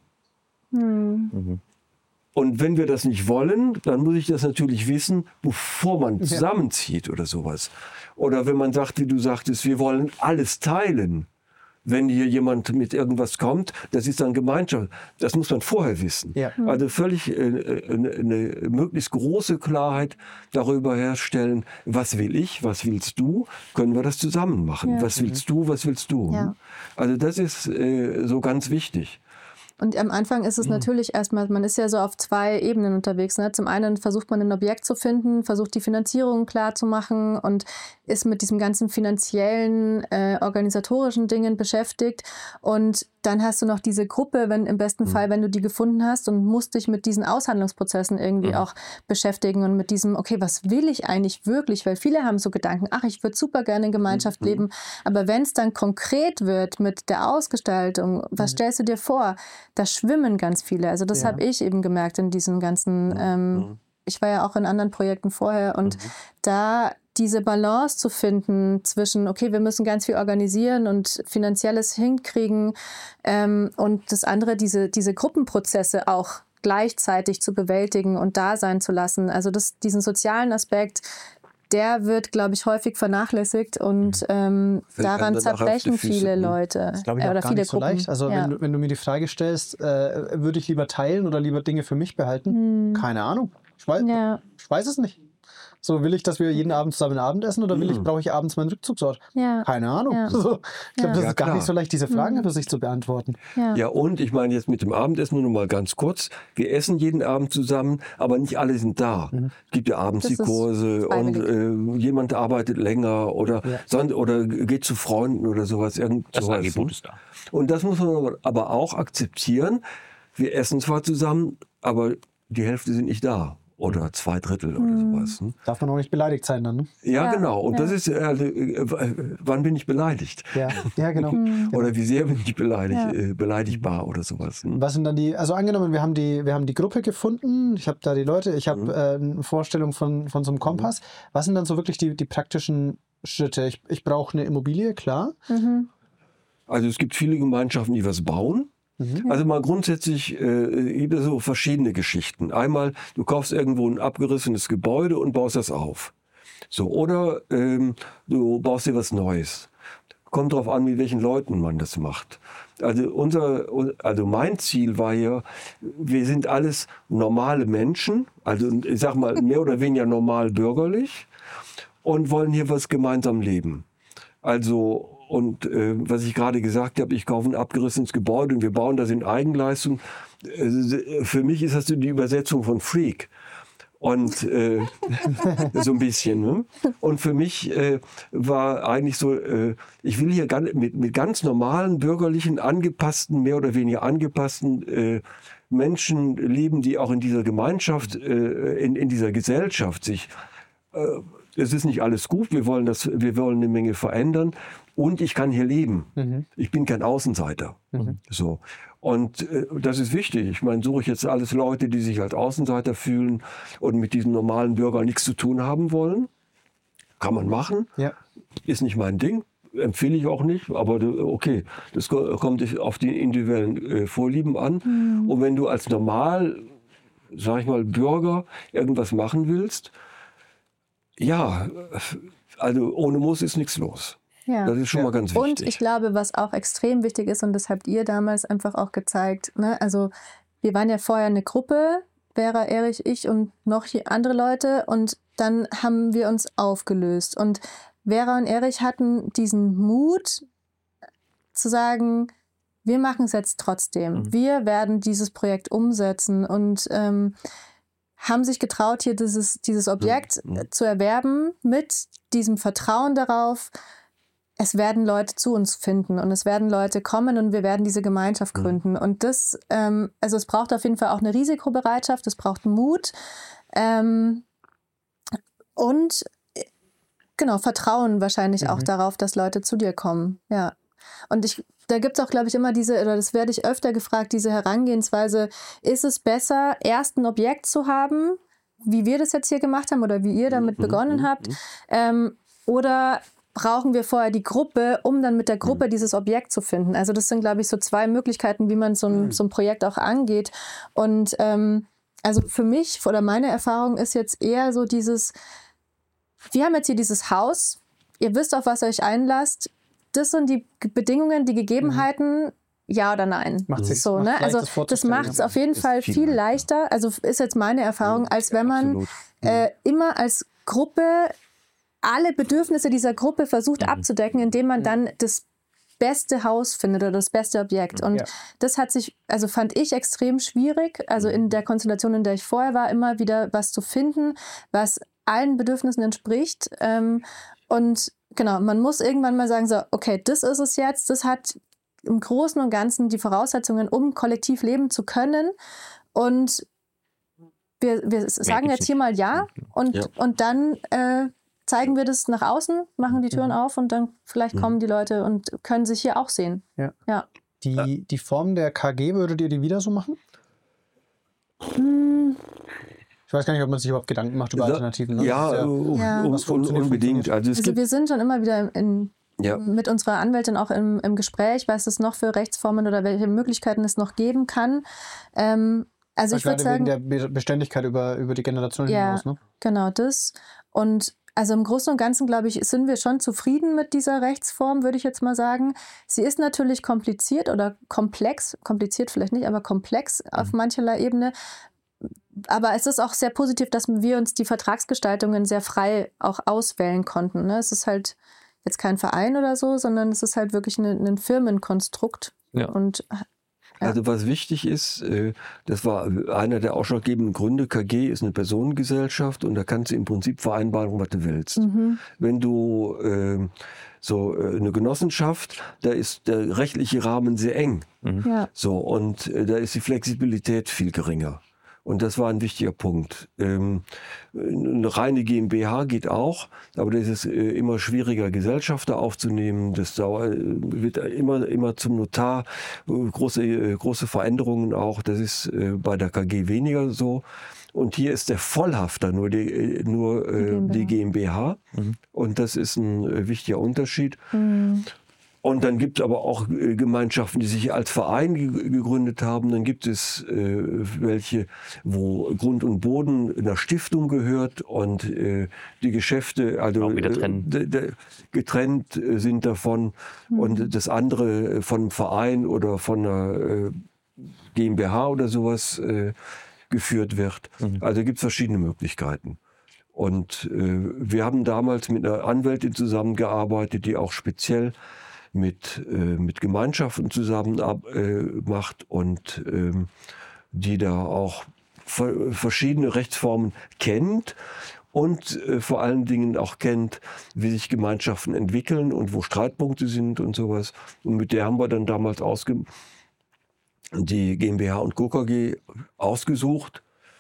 Hm. Und wenn wir das nicht wollen, dann muss ich das natürlich wissen, bevor man zusammenzieht oder sowas. Oder wenn man sagt, wie du sagtest, wir wollen alles teilen. Wenn hier jemand mit irgendwas kommt, das ist dann Gemeinschaft. Das muss man vorher wissen. Ja. Also völlig äh, eine, eine möglichst große Klarheit darüber herstellen, was will ich, was willst du, können wir das zusammen machen. Ja. Was willst du, was willst du. Ja. Also das ist äh, so ganz wichtig. Und am Anfang ist es natürlich erstmal, man ist ja so auf zwei Ebenen unterwegs. Ne? Zum einen versucht man ein Objekt zu finden, versucht die Finanzierung klar zu machen und ist mit diesem ganzen finanziellen, äh, organisatorischen Dingen beschäftigt. Und dann hast du noch diese Gruppe, wenn im besten Fall, wenn du die gefunden hast und musst dich mit diesen Aushandlungsprozessen irgendwie Mhm. auch beschäftigen und mit diesem, okay, was will ich eigentlich wirklich? Weil viele haben so Gedanken, ach, ich würde super gerne in Gemeinschaft Mhm. leben. Aber wenn es dann konkret wird mit der Ausgestaltung, was stellst du dir vor? Da schwimmen ganz viele. Also das Ja. habe ich eben gemerkt in diesen ganzen, ähm, ich war ja auch in anderen Projekten vorher und da diese Balance zu finden zwischen, okay, wir müssen ganz viel organisieren und Finanzielles hinkriegen ähm, und das andere, diese, diese Gruppenprozesse auch gleichzeitig zu bewältigen und da sein zu lassen. Also das, diesen sozialen Aspekt, der wird, glaube ich, häufig vernachlässigt und ähm, Fällt einem daran danach auf die zerbrechen Füße, viele ne? Leute Das glaube ich äh, auch oder gar viele nicht so Gruppen. leicht. Also ja. wenn, du, wenn du mir die Frage stellst, äh, würde ich lieber teilen oder lieber Dinge für mich behalten? Keine Ahnung. Ich weiß, ja. ich weiß es nicht. So, will ich, dass wir jeden Abend zusammen Abendessen oder will ich, brauche ich abends meinen Rückzugsort? Ja. Keine Ahnung. Ja. So, ich glaube, das Ja, ist gar klar. nicht so leicht, diese Fragen für sich zu beantworten. Ja. Ja, und ich meine jetzt mit dem Abendessen nur noch mal ganz kurz. Wir essen jeden Abend zusammen, aber nicht alle sind da. Es gibt ja abends Das die ist Kurse und freiwillig. äh, jemand arbeitet länger oder, Ja. sonst, oder geht zu Freunden oder sowas. Irgend Das sowas, Angebot ne? ist da. Und das muss man aber auch akzeptieren. Wir essen zwar zusammen, aber die Hälfte sind nicht da. Oder zwei Drittel oder sowas. Ne? Darf man auch nicht beleidigt sein dann, ne? Ja, Ja, genau. Und ja. das ist, äh, äh, wann bin ich beleidigt? Ja, ja genau. Oder wie sehr bin ich beleidigt, Ja. äh, beleidigbar oder sowas. Ne? Was sind dann die, also angenommen, wir haben die, wir haben die Gruppe gefunden, ich habe da die Leute, ich habe äh, eine Vorstellung von, von so einem Kompass. Was sind dann so wirklich die, die praktischen Schritte? Ich, ich brauche eine Immobilie, klar. Mhm. Also es gibt viele Gemeinschaften, die was bauen. Also mal grundsätzlich äh, gibt es so verschiedene Geschichten. Einmal, du kaufst irgendwo ein abgerissenes Gebäude und baust das auf. So, oder ähm, du baust dir was Neues. Kommt drauf an, mit welchen Leuten man das macht. Also unser, also mein Ziel war ja, wir sind alles normale Menschen, also ich sag mal mehr oder weniger normal bürgerlich und wollen hier was gemeinsam leben. Also und äh, was ich gerade gesagt habe, ich kaufe ein abgerissenes Gebäude und wir bauen das in Eigenleistung. Äh, für mich ist das die Übersetzung von Freak. Und äh, so ein bisschen. Ne? Und für mich äh, war eigentlich so, äh, ich will hier ganz, mit, mit ganz normalen, bürgerlichen, angepassten, mehr oder weniger angepassten äh, Menschen leben, die auch in dieser Gemeinschaft, äh, in, in dieser Gesellschaft sich äh, es ist nicht alles gut, wir wollen, das, wir wollen eine Menge verändern und ich kann hier leben. Mhm. Ich bin kein Außenseiter. Mhm. So. Und äh, das ist wichtig. Ich meine, suche ich jetzt alles Leute, die sich als Außenseiter fühlen und mit diesem normalen Bürger nichts zu tun haben wollen? Kann man machen. Ja. Ist nicht mein Ding. Empfehle ich auch nicht, aber okay, das kommt auf die individuellen äh, Vorlieben an. Mhm. Und wenn du als normal, sag ich mal, Bürger irgendwas machen willst, ja, also ohne Muss ist nichts los. Ja. Das ist schon Ja. mal ganz wichtig. Und ich glaube, was auch extrem wichtig ist, und das habt ihr damals einfach auch gezeigt, ne? Also wir waren ja vorher eine Gruppe, Vera, Erich, ich und noch andere Leute, und dann haben wir uns aufgelöst. Und Vera und Erich hatten diesen Mut zu sagen, wir machen es jetzt trotzdem. Mhm. Wir werden dieses Projekt umsetzen. Und ähm, haben sich getraut, hier dieses, dieses Objekt Mhm. äh, zu erwerben mit diesem Vertrauen darauf, es werden Leute zu uns finden und es werden Leute kommen und wir werden diese Gemeinschaft gründen. Und das, ähm, also es braucht auf jeden Fall auch eine Risikobereitschaft, es braucht Mut ähm, und äh, genau, Vertrauen wahrscheinlich auch darauf, dass Leute zu dir kommen. Ja. Und ich, da gibt es auch, glaube ich, immer diese, oder das werde ich öfter gefragt, diese Herangehensweise, ist es besser, erst ein Objekt zu haben, wie wir das jetzt hier gemacht haben oder wie ihr damit begonnen habt, ähm, oder brauchen wir vorher die Gruppe, um dann mit der Gruppe dieses Objekt zu finden? Also das sind, glaube ich, so zwei Möglichkeiten, wie man so ein, so ein Projekt auch angeht. Und ähm, also für mich oder meine Erfahrung ist jetzt eher so dieses, wir haben jetzt hier dieses Haus, ihr wisst, auf was ihr euch einlasst, das sind die Bedingungen, die Gegebenheiten, ja oder nein. Macht sich- so, macht ne? leicht, Also das das vorzustellen, macht es ja. auf jeden Ist Fall viel viel leichter. leichter. Also ist jetzt meine Erfahrung, als wenn man Absolut. äh, immer als Gruppe alle Bedürfnisse dieser Gruppe versucht abzudecken, indem man dann das beste Haus findet oder das beste Objekt. Und Ja. das hat sich, also fand ich extrem schwierig, also in der Konstellation, in der ich vorher war, immer wieder was zu finden, was allen Bedürfnissen entspricht. Ähm, und genau, man muss irgendwann mal sagen, so, okay, das ist es jetzt, das hat im Großen und Ganzen die Voraussetzungen, um kollektiv leben zu können. Und wir, wir sagen gibt's jetzt hier mal ja und, Ja. und dann äh, zeigen wir das nach außen, machen die Türen auf und dann vielleicht kommen die Leute und können sich hier auch sehen. Ja. Ja. Die, die Form der K G, würdet ihr die wieder so machen? Ich weiß gar nicht, ob man sich überhaupt Gedanken macht über Alternativen. Ne? Ja, Das ist uh, Ja. un- Was un- funktioniert, unbedingt. funktioniert. Also es Also gibt, wir sind schon immer wieder in, ja. mit unserer Anwältin auch im, im Gespräch, was es noch für Rechtsformen oder welche Möglichkeiten es noch geben kann. Ähm, also ich würde Gerade wegen sagen, der Be- Beständigkeit über, über die Generationen Ja. hinaus. Ne? genau das. Und also im Großen und Ganzen, glaube ich, sind wir schon zufrieden mit dieser Rechtsform, würde ich jetzt mal sagen. Sie ist natürlich kompliziert oder komplex, kompliziert vielleicht nicht, aber komplex auf mancherlei Ebene. Aber es ist auch sehr positiv, dass wir uns die Vertragsgestaltungen sehr frei auch auswählen konnten. Ne? Es ist halt jetzt kein Verein oder so, sondern es ist halt wirklich ein, ein Firmenkonstrukt. Ja. Und Ja. Also was wichtig ist, äh, das war einer der ausschlaggebenden Gründe, K G ist eine Personengesellschaft und da kannst du im Prinzip vereinbaren, was du willst. mhm. Wenn du äh, so äh, eine Genossenschaft, da ist der rechtliche Rahmen sehr eng. ja. So, und äh, da ist die Flexibilität viel geringer. Und das war ein wichtiger Punkt. Ähm, eine reine GmbH geht auch, aber das ist äh, immer schwieriger, Gesellschafter aufzunehmen. Das dauert, äh, wird immer, immer zum Notar. Äh, große, äh, große Veränderungen auch. Das ist äh, bei der K G weniger so. Und hier ist der Vollhafter nur die, äh, nur, äh, die GmbH. Und das ist ein äh, wichtiger Unterschied. Mhm. Und dann gibt es aber auch äh, Gemeinschaften, die sich als Verein ge gegründet haben. Dann gibt es äh, welche, wo Grund und Boden einer Stiftung gehört und äh, die Geschäfte also Auch wieder trennen. äh, d- getrennt äh, sind davon und das andere von einem Verein oder von einer äh, GmbH oder sowas äh, geführt wird. Also gibt es verschiedene Möglichkeiten. Und äh, wir haben damals mit einer Anwältin zusammengearbeitet, die auch speziell mit, äh, mit Gemeinschaften zusammen äh, macht und ähm, die da auch ver verschiedene Rechtsformen kennt und äh, vor allen Dingen auch kennt, wie sich Gemeinschaften entwickeln und wo Streitpunkte sind und sowas. Und mit der haben wir dann damals ausge die GmbH und Co. K G ausgesucht.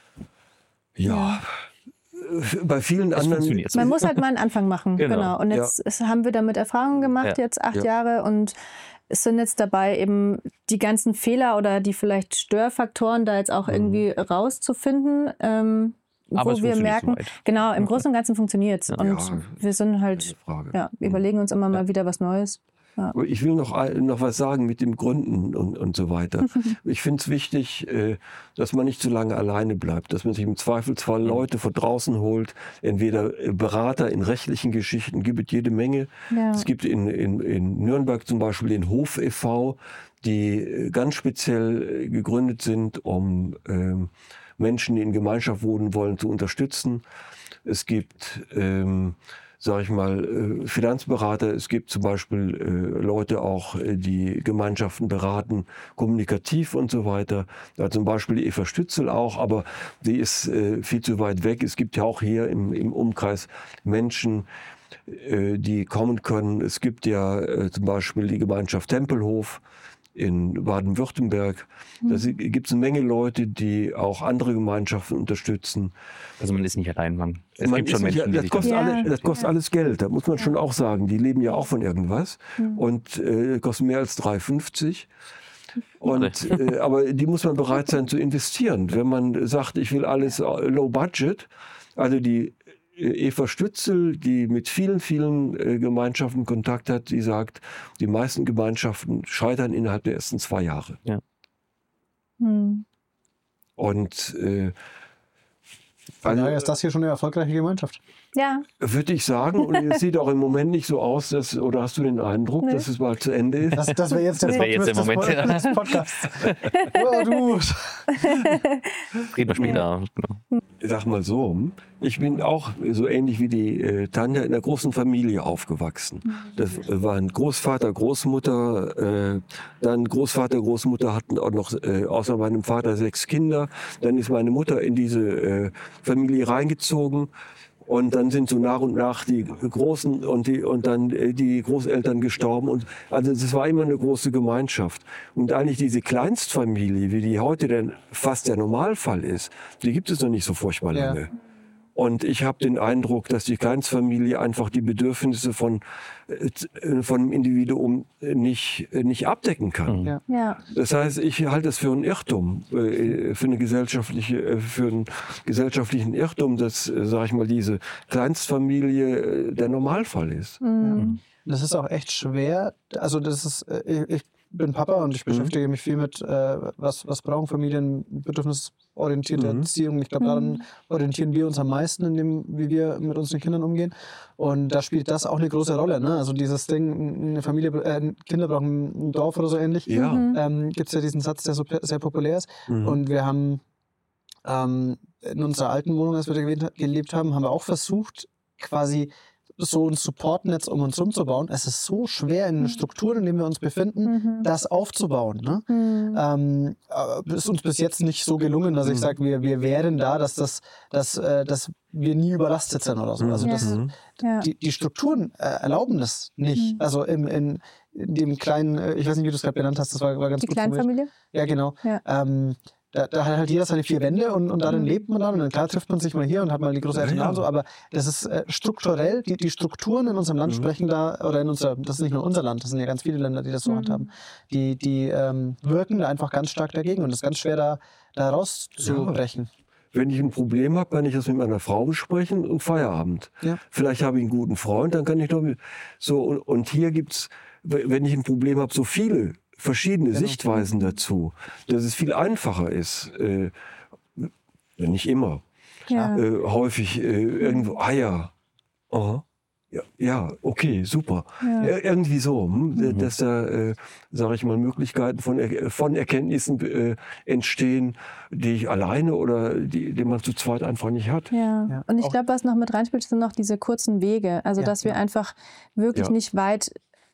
Ja, bei vielen Es anderen... funktioniert. Man muss halt mal einen Anfang machen. Genau. Genau. Und jetzt ist, haben wir damit Erfahrungen gemacht, Ja. jetzt acht Ja. Jahre. Und es sind jetzt dabei, eben die ganzen Fehler oder die vielleicht Störfaktoren da jetzt auch irgendwie rauszufinden. Ähm, Aber wo es wir funktioniert merken, soweit. genau, im Großen und Ganzen funktioniert es. Und Ja, wir sind keine halt, Frage. ja, überlegen uns immer mal wieder was Neues. Aber ich will noch, ein- noch was sagen mit dem Gründen und, und so weiter. Ich finde es wichtig, äh, dass man nicht zu lange alleine bleibt, dass man sich im Zweifelsfall Leute von draußen holt, entweder äh, Berater in rechtlichen Geschichten, gibt es jede Menge. Ja. Es gibt in, in, in Nürnberg zum Beispiel den Hof e V, die äh, ganz speziell äh, gegründet sind, um ähm, Menschen, die in Gemeinschaft wohnen wollen, zu unterstützen. Es gibt ähm, sage ich mal, Finanzberater. Es gibt zum Beispiel äh, Leute auch, die Gemeinschaften beraten, kommunikativ und so weiter. Da zum Beispiel die Eva Stützel auch, aber die ist äh, viel zu weit weg. Es gibt ja auch hier im, im Umkreis Menschen, äh, die kommen können. Es gibt ja äh, zum Beispiel die Gemeinschaft Tempelhof in Baden-Württemberg. Da gibt es eine Menge Leute, die auch andere Gemeinschaften unterstützen. Also man ist nicht allein, man. Es man gibt schon nicht, Menschen, die das sich kostet, Ja. alle, das kostet alles Geld, da muss man schon auch sagen. Die leben ja auch von irgendwas und äh, kostet mehr als drei fünfzig. Und, äh, aber die muss man bereit sein zu investieren. Wenn man sagt, ich will alles low budget, also die Eva Stützel, die mit vielen, vielen äh, Gemeinschaften Kontakt hat, die sagt, die meisten Gemeinschaften scheitern innerhalb der ersten zwei Jahre. Ja. Hm. Und äh, Von daher also, ist das hier schon eine erfolgreiche Gemeinschaft. Ja, würde ich sagen, und es sieht auch im Moment nicht so aus, dass, oder hast du den Eindruck, Nee. dass es bald zu Ende ist? Das, das wäre jetzt der Das wär jetzt der Plot Moment, des, des Podcasts. Oh, du. Reden wir später. Genau. Ich sag mal so, ich bin auch so ähnlich wie die äh, Tanja in einer großen Familie aufgewachsen. Das äh, waren Großvater, Großmutter, äh, dann Großvater, Großmutter hatten auch noch äh, außer meinem Vater sechs Kinder. Dann ist meine Mutter in diese äh, Familie reingezogen. Und dann sind so nach und nach die Großen und die und dann die Großeltern gestorben. Und also es war immer eine große Gemeinschaft. Und eigentlich diese Kleinstfamilie, wie die heute denn fast der Normalfall ist, die gibt es noch nicht so furchtbar Ja. lange. Und ich habe den Eindruck, dass die Kleinstfamilie einfach die Bedürfnisse von äh, von dem Individuum nicht nicht abdecken kann. Mhm. Ja. ja. Das heißt, ich halte es für ein Irrtum, äh, für eine gesellschaftliche, äh, für einen gesellschaftlichen Irrtum, dass, äh, sag ich mal, diese Kleinstfamilie äh, der Normalfall ist. Hm. Das ist auch echt schwer. Also das ist, äh, ich bin Papa und ich beschäftige mich viel mit, äh, was, was brauchen Familien, bedürfnisorientierte Mhm. Erziehung. Ich glaube, daran orientieren wir uns am meisten, in dem, wie wir mit unseren Kindern umgehen. Und da spielt das auch eine große Rolle. Ne? Also dieses Ding, eine Familie, äh, Kinder brauchen ein Dorf oder so ähnlich. Ja. Ähm, gibt es ja diesen Satz, der so pe- sehr populär ist. Mhm. Und wir haben ähm, in unserer alten Wohnung, als wir da gelebt- gelebt haben, haben wir auch versucht, quasi so ein Supportnetz um uns herum zu bauen. Es ist so schwer in den Strukturen, in denen wir uns befinden, Mhm. das aufzubauen. Ne? Hm. Ähm, äh, ist uns bis jetzt nicht so gelungen, dass ich sage, wir, wir wären da, dass, das, dass, äh, dass wir nie überlastet sind oder so. Also Ja. das, Mhm. Ja. die, die Strukturen äh, erlauben das nicht. Mhm. Also in, in, in dem kleinen, äh, ich weiß nicht, wie du es gerade benannt hast, das war, war ganz Die gut formuliert. Kleinfamilie? Ja, genau. Ja. Ähm, da, da hat halt jeder seine vier Wände und, und darin Mhm. lebt man dann. Und dann klar trifft man sich mal hier und hat mal die Großeltern Ja, da ja. und so. Aber das ist äh, strukturell, die, die Strukturen in unserem Land Mhm. sprechen da, oder in unser, das ist nicht nur unser Land, das sind ja ganz viele Länder, die das so Mhm. handhaben. Die, die ähm, wirken da einfach ganz stark dagegen und es ist ganz schwer, da, da rauszubrechen. Wenn ich ein Problem habe, kann ich das mit meiner Frau besprechen und Feierabend. Ja. Vielleicht habe ich einen guten Freund, dann kann ich doch mit, so und, und hier gibt's, wenn ich ein Problem habe, so viele verschiedene Genau. Sichtweisen dazu, dass es viel einfacher ist, äh, nicht immer, Ja. äh, häufig äh, irgendwo, ah ja, aha, ja, ja, okay, super. Ja. Ir- Irgendwie so, hm, dass da, äh, sage ich mal, Möglichkeiten von, Er- von Erkenntnissen äh, entstehen, die ich alleine oder die, die man zu zweit einfach nicht hat. Ja. Ja, Und ich auch- glaube, was noch mit reinspielt, sind noch diese kurzen Wege. Also, Ja, dass wir ja. einfach wirklich Ja. nicht weit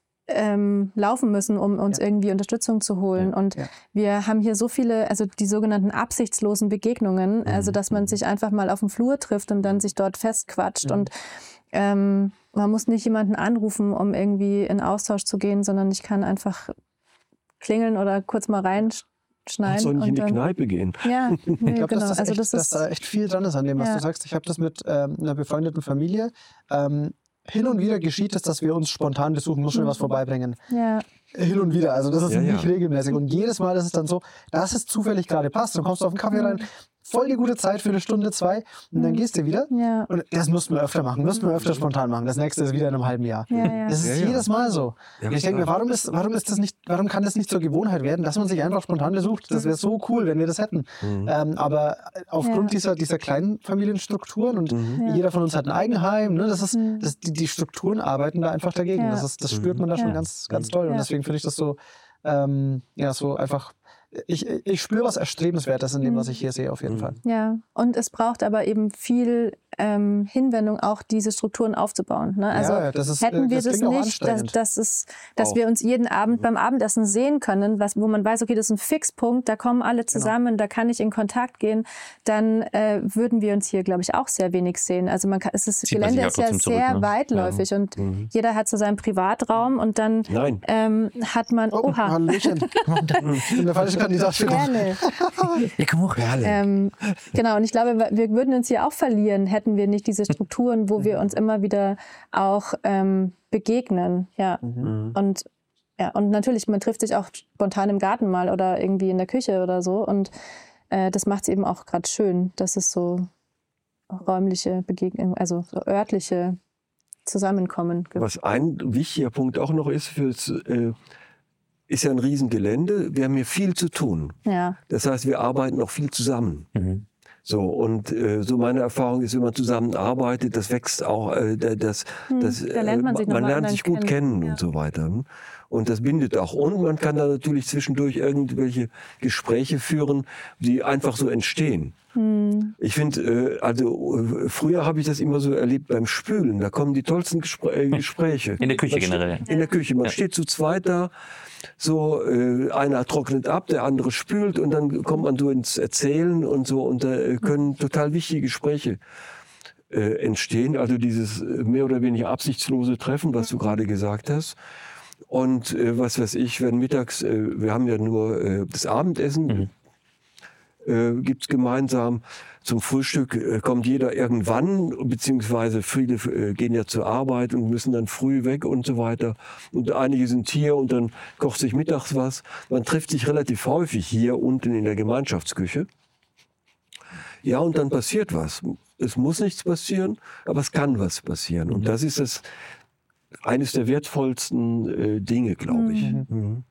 ähm, laufen müssen, um uns Ja. irgendwie Unterstützung zu holen. Ja. Und Ja. wir haben hier so viele, also die sogenannten absichtslosen Begegnungen, Mhm. also dass man sich einfach mal auf dem Flur trifft und dann sich dort festquatscht. Mhm. Und ähm, man muss nicht jemanden anrufen, um irgendwie in Austausch zu gehen, sondern ich kann einfach klingeln oder kurz mal reinschneiden. Soll nicht in und die dann, Kneipe gehen. Ja, nee, Ich glaube, genau. dass, das Also echt, das dass ist da echt viel dran ist an dem, was Ja. du sagst. Ich habe das mit ähm, einer befreundeten Familie. Ähm, hin und wieder geschieht es, dass wir uns spontan besuchen, muss schon Mhm. was vorbeibringen. ja. Hin und wieder, also das ist Ja, ja. nicht regelmäßig. Und jedes Mal ist es dann so, dass es zufällig gerade passt. Dann kommst du auf den Kaffee rein, voll die gute Zeit für eine Stunde, zwei und dann Mhm. gehst du wieder. Ja. Und das müssten wir öfter machen, müssten wir öfter spontan machen. Das nächste ist wieder in einem halben Jahr. Ja, ja. Das ist Ja, ja. jedes Mal so. Ja, und ich denke mir, klar. warum ist, warum ist das nicht, warum kann das nicht zur Gewohnheit werden, dass man sich einfach spontan besucht? Das wäre so cool, wenn wir das hätten. Mhm. Ähm, aber aufgrund Ja. dieser, dieser kleinen Familienstrukturen und Mhm. Ja. jeder von uns hat ein Eigenheim, ne, das ist, Mhm. das, die, die Strukturen arbeiten da einfach dagegen. Ja. Das, ist, das spürt man da schon Ja. ganz, ganz toll. Und Ja. deswegen finde ich das so, ähm, ja, so einfach ich, ich spüre was Erstrebenswertes in dem, was ich hier sehe, auf jeden Fall. Ja, und es braucht aber eben viel ähm, Hinwendung, auch diese Strukturen aufzubauen. Ne? Also Ja, das ist, hätten wir das das, klingt auch nicht, dass, anstrengend. dass, es, dass Auch. wir uns jeden Abend beim Abendessen sehen können, was, wo man weiß, okay, das ist ein Fixpunkt, da kommen alle zusammen, da kann ich in Kontakt gehen, dann äh, würden wir uns hier, glaube ich, auch sehr wenig sehen. Also man kann, es ist, das Zieht man Gelände sich auch ist ja trotzdem sehr zurück, ne? weitläufig und jeder hat so seinen Privatraum und dann Nein. ähm, hat man, Oh, oha, Hallöchen. Ich bin der falsche Kandidat für dich. gerne. Ja, komm hoch. Ähm, genau, und ich glaube, wir würden uns hier auch verlieren, hätten wir nicht diese Strukturen, wo wir uns immer wieder auch ähm, begegnen. Ja. Und, ja, und natürlich, man trifft sich auch spontan im Garten mal oder irgendwie in der Küche oder so. Und äh, das macht es eben auch gerade schön, dass es so räumliche Begegnungen, also so örtliche Zusammenkommen gibt. Was ein wichtiger Punkt auch noch ist, fürs, äh, ist ja ein Riesengelände. Wir haben hier viel zu tun. Ja. Das heißt, wir arbeiten noch viel zusammen. Mhm. So, und äh, so meine Erfahrung ist, wenn man zusammenarbeitet, das wächst auch, äh, das, das, da lernt man sich noch man mal lernt anderen sich gut kennen. kennen Ja. und so weiter. Und das bindet auch. Und man kann da natürlich zwischendurch irgendwelche Gespräche führen, die einfach so entstehen. Ich finde, äh, also äh, früher habe ich das immer so erlebt beim Spülen. Da kommen die tollsten Gespr äh, Gespräche. In der Küche Man steht- generell. In der Küche. Man Ja. steht zu zweit da, so äh, einer trocknet ab, der andere spült und dann kommt man so ins Erzählen und so und da äh, können total wichtige Gespräche äh, entstehen. Also dieses äh, mehr oder weniger absichtslose Treffen, was du gerade gesagt hast. Und äh, was weiß ich, wenn mittags, äh, wir haben ja nur äh, das Abendessen, Mhm. äh, gibt's gemeinsam. Zum Frühstück äh, kommt jeder irgendwann, beziehungsweise viele äh, gehen ja zur Arbeit und müssen dann früh weg und so weiter. Und einige sind hier und dann kocht sich mittags was. Man trifft sich relativ häufig hier unten in der Gemeinschaftsküche. Ja, und dann passiert was. Es muss nichts passieren, aber es kann was passieren. Und das ist das eines der wertvollsten äh, Dinge, glaube ich. Mhm.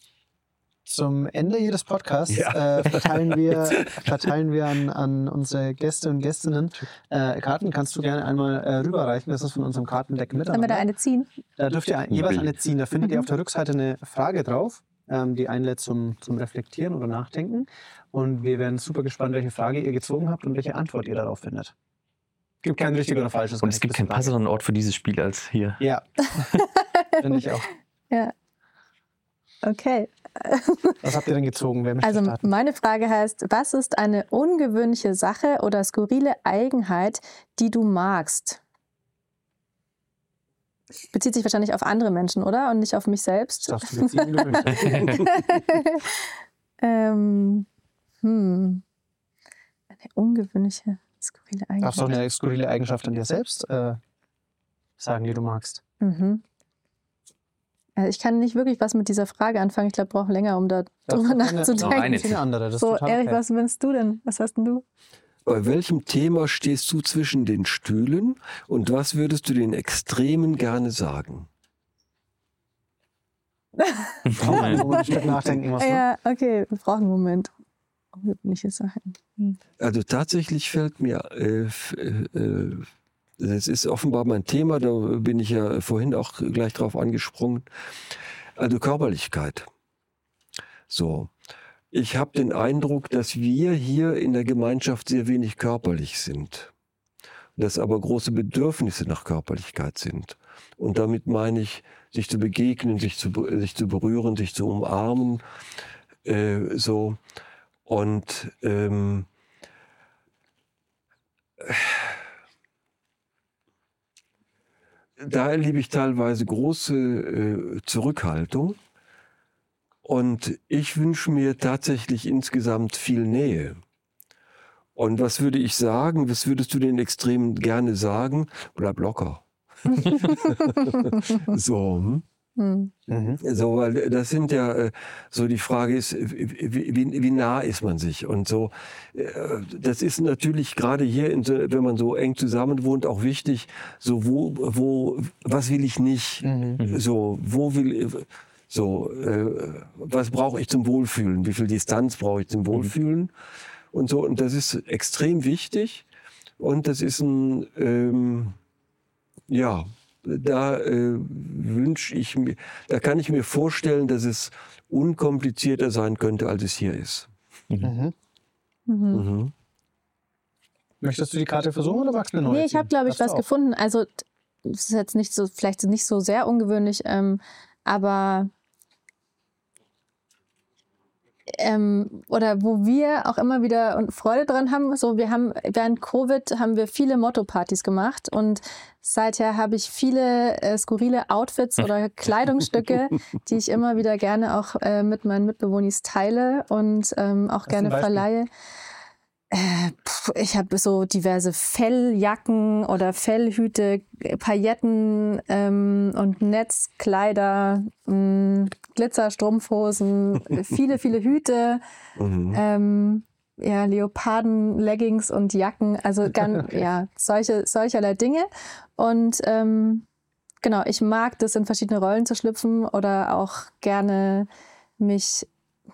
Zum Ende jedes Podcasts Ja. äh, verteilen wir, verteilen wir an, an unsere Gäste und Gästinnen äh, Karten. Kannst du gerne einmal äh, rüberreichen. Das ist von unserem Kartendeck mit. Sollen wir da eine ziehen? Da dürft ihr ein, jeweils eine ziehen. Da findet ihr auf der Rückseite eine Frage drauf, ähm, die einlädt zum, zum Reflektieren oder Nachdenken. Und wir werden super gespannt, welche Frage ihr gezogen habt und welche Antwort ihr darauf findet. Gibt kein richtig oder falsches. Und es gibt keinen passenderen Ort für dieses Spiel als hier. Ja, finde ich auch. Ja. Okay. Was habt ihr denn gezogen? Wer möchte Also starten? meine Frage heißt, was ist eine ungewöhnliche Sache oder skurrile Eigenheit, die du magst? Bezieht sich wahrscheinlich auf andere Menschen, oder? Und nicht auf mich selbst. Das darfst du beziehen, wie du willst. ähm, hm. Eine ungewöhnliche, skurrile Eigenschaft. Darfst du auch eine skurrile Eigenschaft an dir selbst äh, sagen, die du magst? Mhm. Also ich kann nicht wirklich was mit dieser Frage anfangen. Ich glaube, ich brauche länger, um da Das drüber ist eine- nachzudenken. Noch eine. Das ist eine andere. Das ist So, total Erik, okay. was willst du denn? Was hast denn du? Bei welchem Thema stehst du zwischen den Stühlen und was würdest du den Extremen gerne sagen? Auch ein so ein Stück nachdenken muss, ne? Ja, okay, wir brauchen einen Moment. Ungewöhnliche Sachen. Hm. Also tatsächlich fällt mir, äh, f- äh, äh, das ist offenbar mein Thema, da bin ich ja vorhin auch gleich drauf angesprungen, also Körperlichkeit. So, ich habe den Eindruck, dass wir hier in der Gemeinschaft sehr wenig körperlich sind, dass aber große Bedürfnisse nach Körperlichkeit sind. Und damit meine ich, sich zu begegnen, sich zu, be- sich zu berühren, sich zu umarmen, äh, so. Und ähm, da erlebe ich teilweise große äh, Zurückhaltung. Und ich wünsche mir tatsächlich insgesamt viel Nähe. Und was würde ich sagen? Was würdest du den Extremen gerne sagen? Bleib locker. So, hm? Hm. Mhm. So, weil das sind ja, äh, so die Frage ist, wie, wie, wie nah ist man sich? Und so, äh, das ist natürlich gerade hier, in so, wenn man so eng zusammen wohnt, auch wichtig, so wo, wo, was will ich nicht? Mhm. So, wo will, so, äh, was brauche ich zum Wohlfühlen? Wie viel Distanz brauche ich zum Wohlfühlen? Und so, und das ist extrem wichtig. Und das ist ein, ähm, ja, da äh, wünsche ich mir, da kann ich mir vorstellen, dass es unkomplizierter sein könnte, als es hier ist. Mhm. Mhm. Mhm. Möchtest du die Karte versuchen oder magst du eine neue Nee, ich habe, ziehen? glaube ich, Hast du was auch? gefunden. Also, das ist jetzt nicht so, vielleicht nicht so sehr ungewöhnlich, ähm, aber ähm, oder wo wir auch immer wieder Freude dran haben. So, wir haben während Covid haben wir viele Motto-Partys gemacht und seither habe ich viele äh, skurrile Outfits oder Kleidungsstücke, die ich immer wieder gerne auch äh, mit meinen Mitbewohnern teile und ähm, auch Hast du gerne ein Beispiel? verleihe. Äh, pf, ich habe so diverse Felljacken oder Fellhüte, Pailletten ähm, und Netzkleider, mh, Glitzerstrumpfhosen, viele, viele Hüte, Mhm. ähm, ja, Leoparden, Leggings und Jacken, also ganz, Okay. ja, solche, solcherlei Dinge. Und ähm, genau, ich mag das, in verschiedene Rollen zu schlüpfen oder auch gerne mich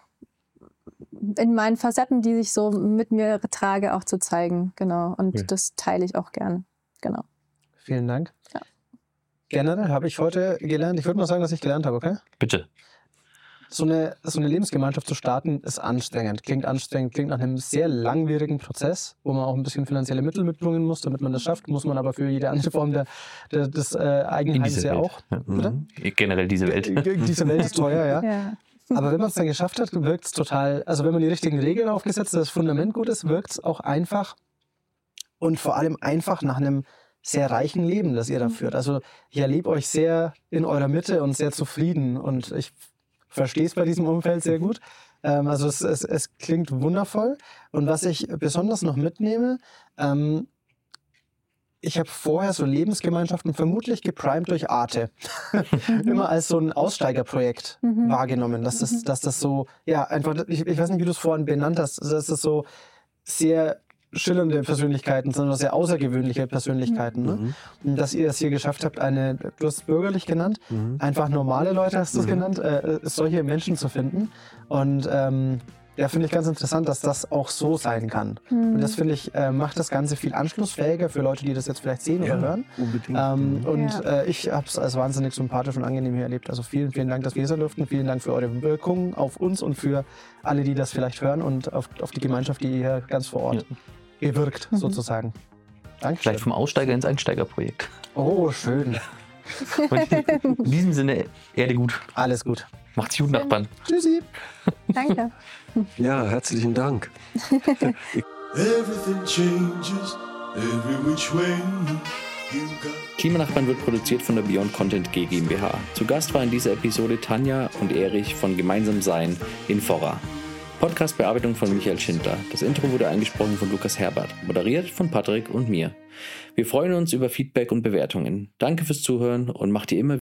in meinen Facetten, die ich so mit mir trage, auch zu zeigen. Genau. Und Okay. das teile ich auch gern. Genau. Vielen Dank. Ja. Generell habe ich heute gelernt, ich würde mal sagen, dass ich gelernt habe, okay? Bitte. So eine, so eine Lebensgemeinschaft zu starten, ist anstrengend. Klingt anstrengend, klingt nach einem sehr langwierigen Prozess, wo man auch ein bisschen finanzielle Mittel mitbringen muss, damit man das schafft. Muss man aber für jede andere Form der, der, des äh, In Eigenheims dieser ja Welt. auch. Ja. Bitte? Mhm. Generell diese Welt. Äh, Diese Welt ist teuer, ja. Ja. Aber wenn man es dann geschafft hat, wirkt es total, also wenn man die richtigen Regeln aufgesetzt hat, das Fundament gut ist, wirkt es auch einfach und vor allem einfach nach einem sehr reichen Leben, das ihr da führt. Also ich erlebe euch sehr in eurer Mitte und sehr zufrieden und ich verstehe es bei diesem Umfeld sehr gut. Ähm, also es, es, es klingt wundervoll und was ich besonders noch mitnehme, ähm, ich habe vorher so Lebensgemeinschaften vermutlich geprimed durch Arte immer als so ein Aussteigerprojekt Mhm. wahrgenommen, dass das, dass das so, ja, einfach, ich, ich weiß nicht, wie du es vorhin benannt hast, dass das so sehr schillernde Persönlichkeiten sind oder sehr außergewöhnliche Persönlichkeiten. Ne? Mhm. Und dass ihr es hier geschafft habt, eine, du hast es bürgerlich genannt, Mhm. einfach normale Leute hast du es Mhm. genannt, äh, solche Menschen zu finden. Und ähm, ja, finde ich ganz interessant, dass das auch so sein kann. Mhm. Und das finde ich, äh, macht das Ganze viel anschlussfähiger für Leute, die das jetzt vielleicht sehen Ja, oder hören. unbedingt. Ähm, Mhm. und Ja. äh, ich habe es als wahnsinnig sympathisch und angenehm hier erlebt. Also vielen, vielen Dank, dass wir hier sein durften. Vielen Dank für eure Wirkung auf uns und für alle, die das vielleicht hören und auf, auf die Gemeinschaft, die ihr hier ganz vor Ort gewirkt, Mhm. sozusagen. Danke. Vielleicht vom Aussteiger ins Einsteigerprojekt. Oh, schön. Und in diesem Sinne, Erde gut. Alles gut. Macht's gut, Nachbarn. Tschüssi. Danke. Ja, herzlichen Dank. Everything changes every which way you got. Klimanachbarn wird produziert von der Beyond Content G GmbH. Zu Gast war in dieser Episode Tanja und Erich von Gemeinsam Sein in Forra. Podcast-Bearbeitung von Michael Schindler. Das Intro wurde eingesprochen von Lukas Herbert. Moderiert von Patrick und mir. Wir freuen uns über Feedback und Bewertungen. Danke fürs Zuhören und macht ihr immer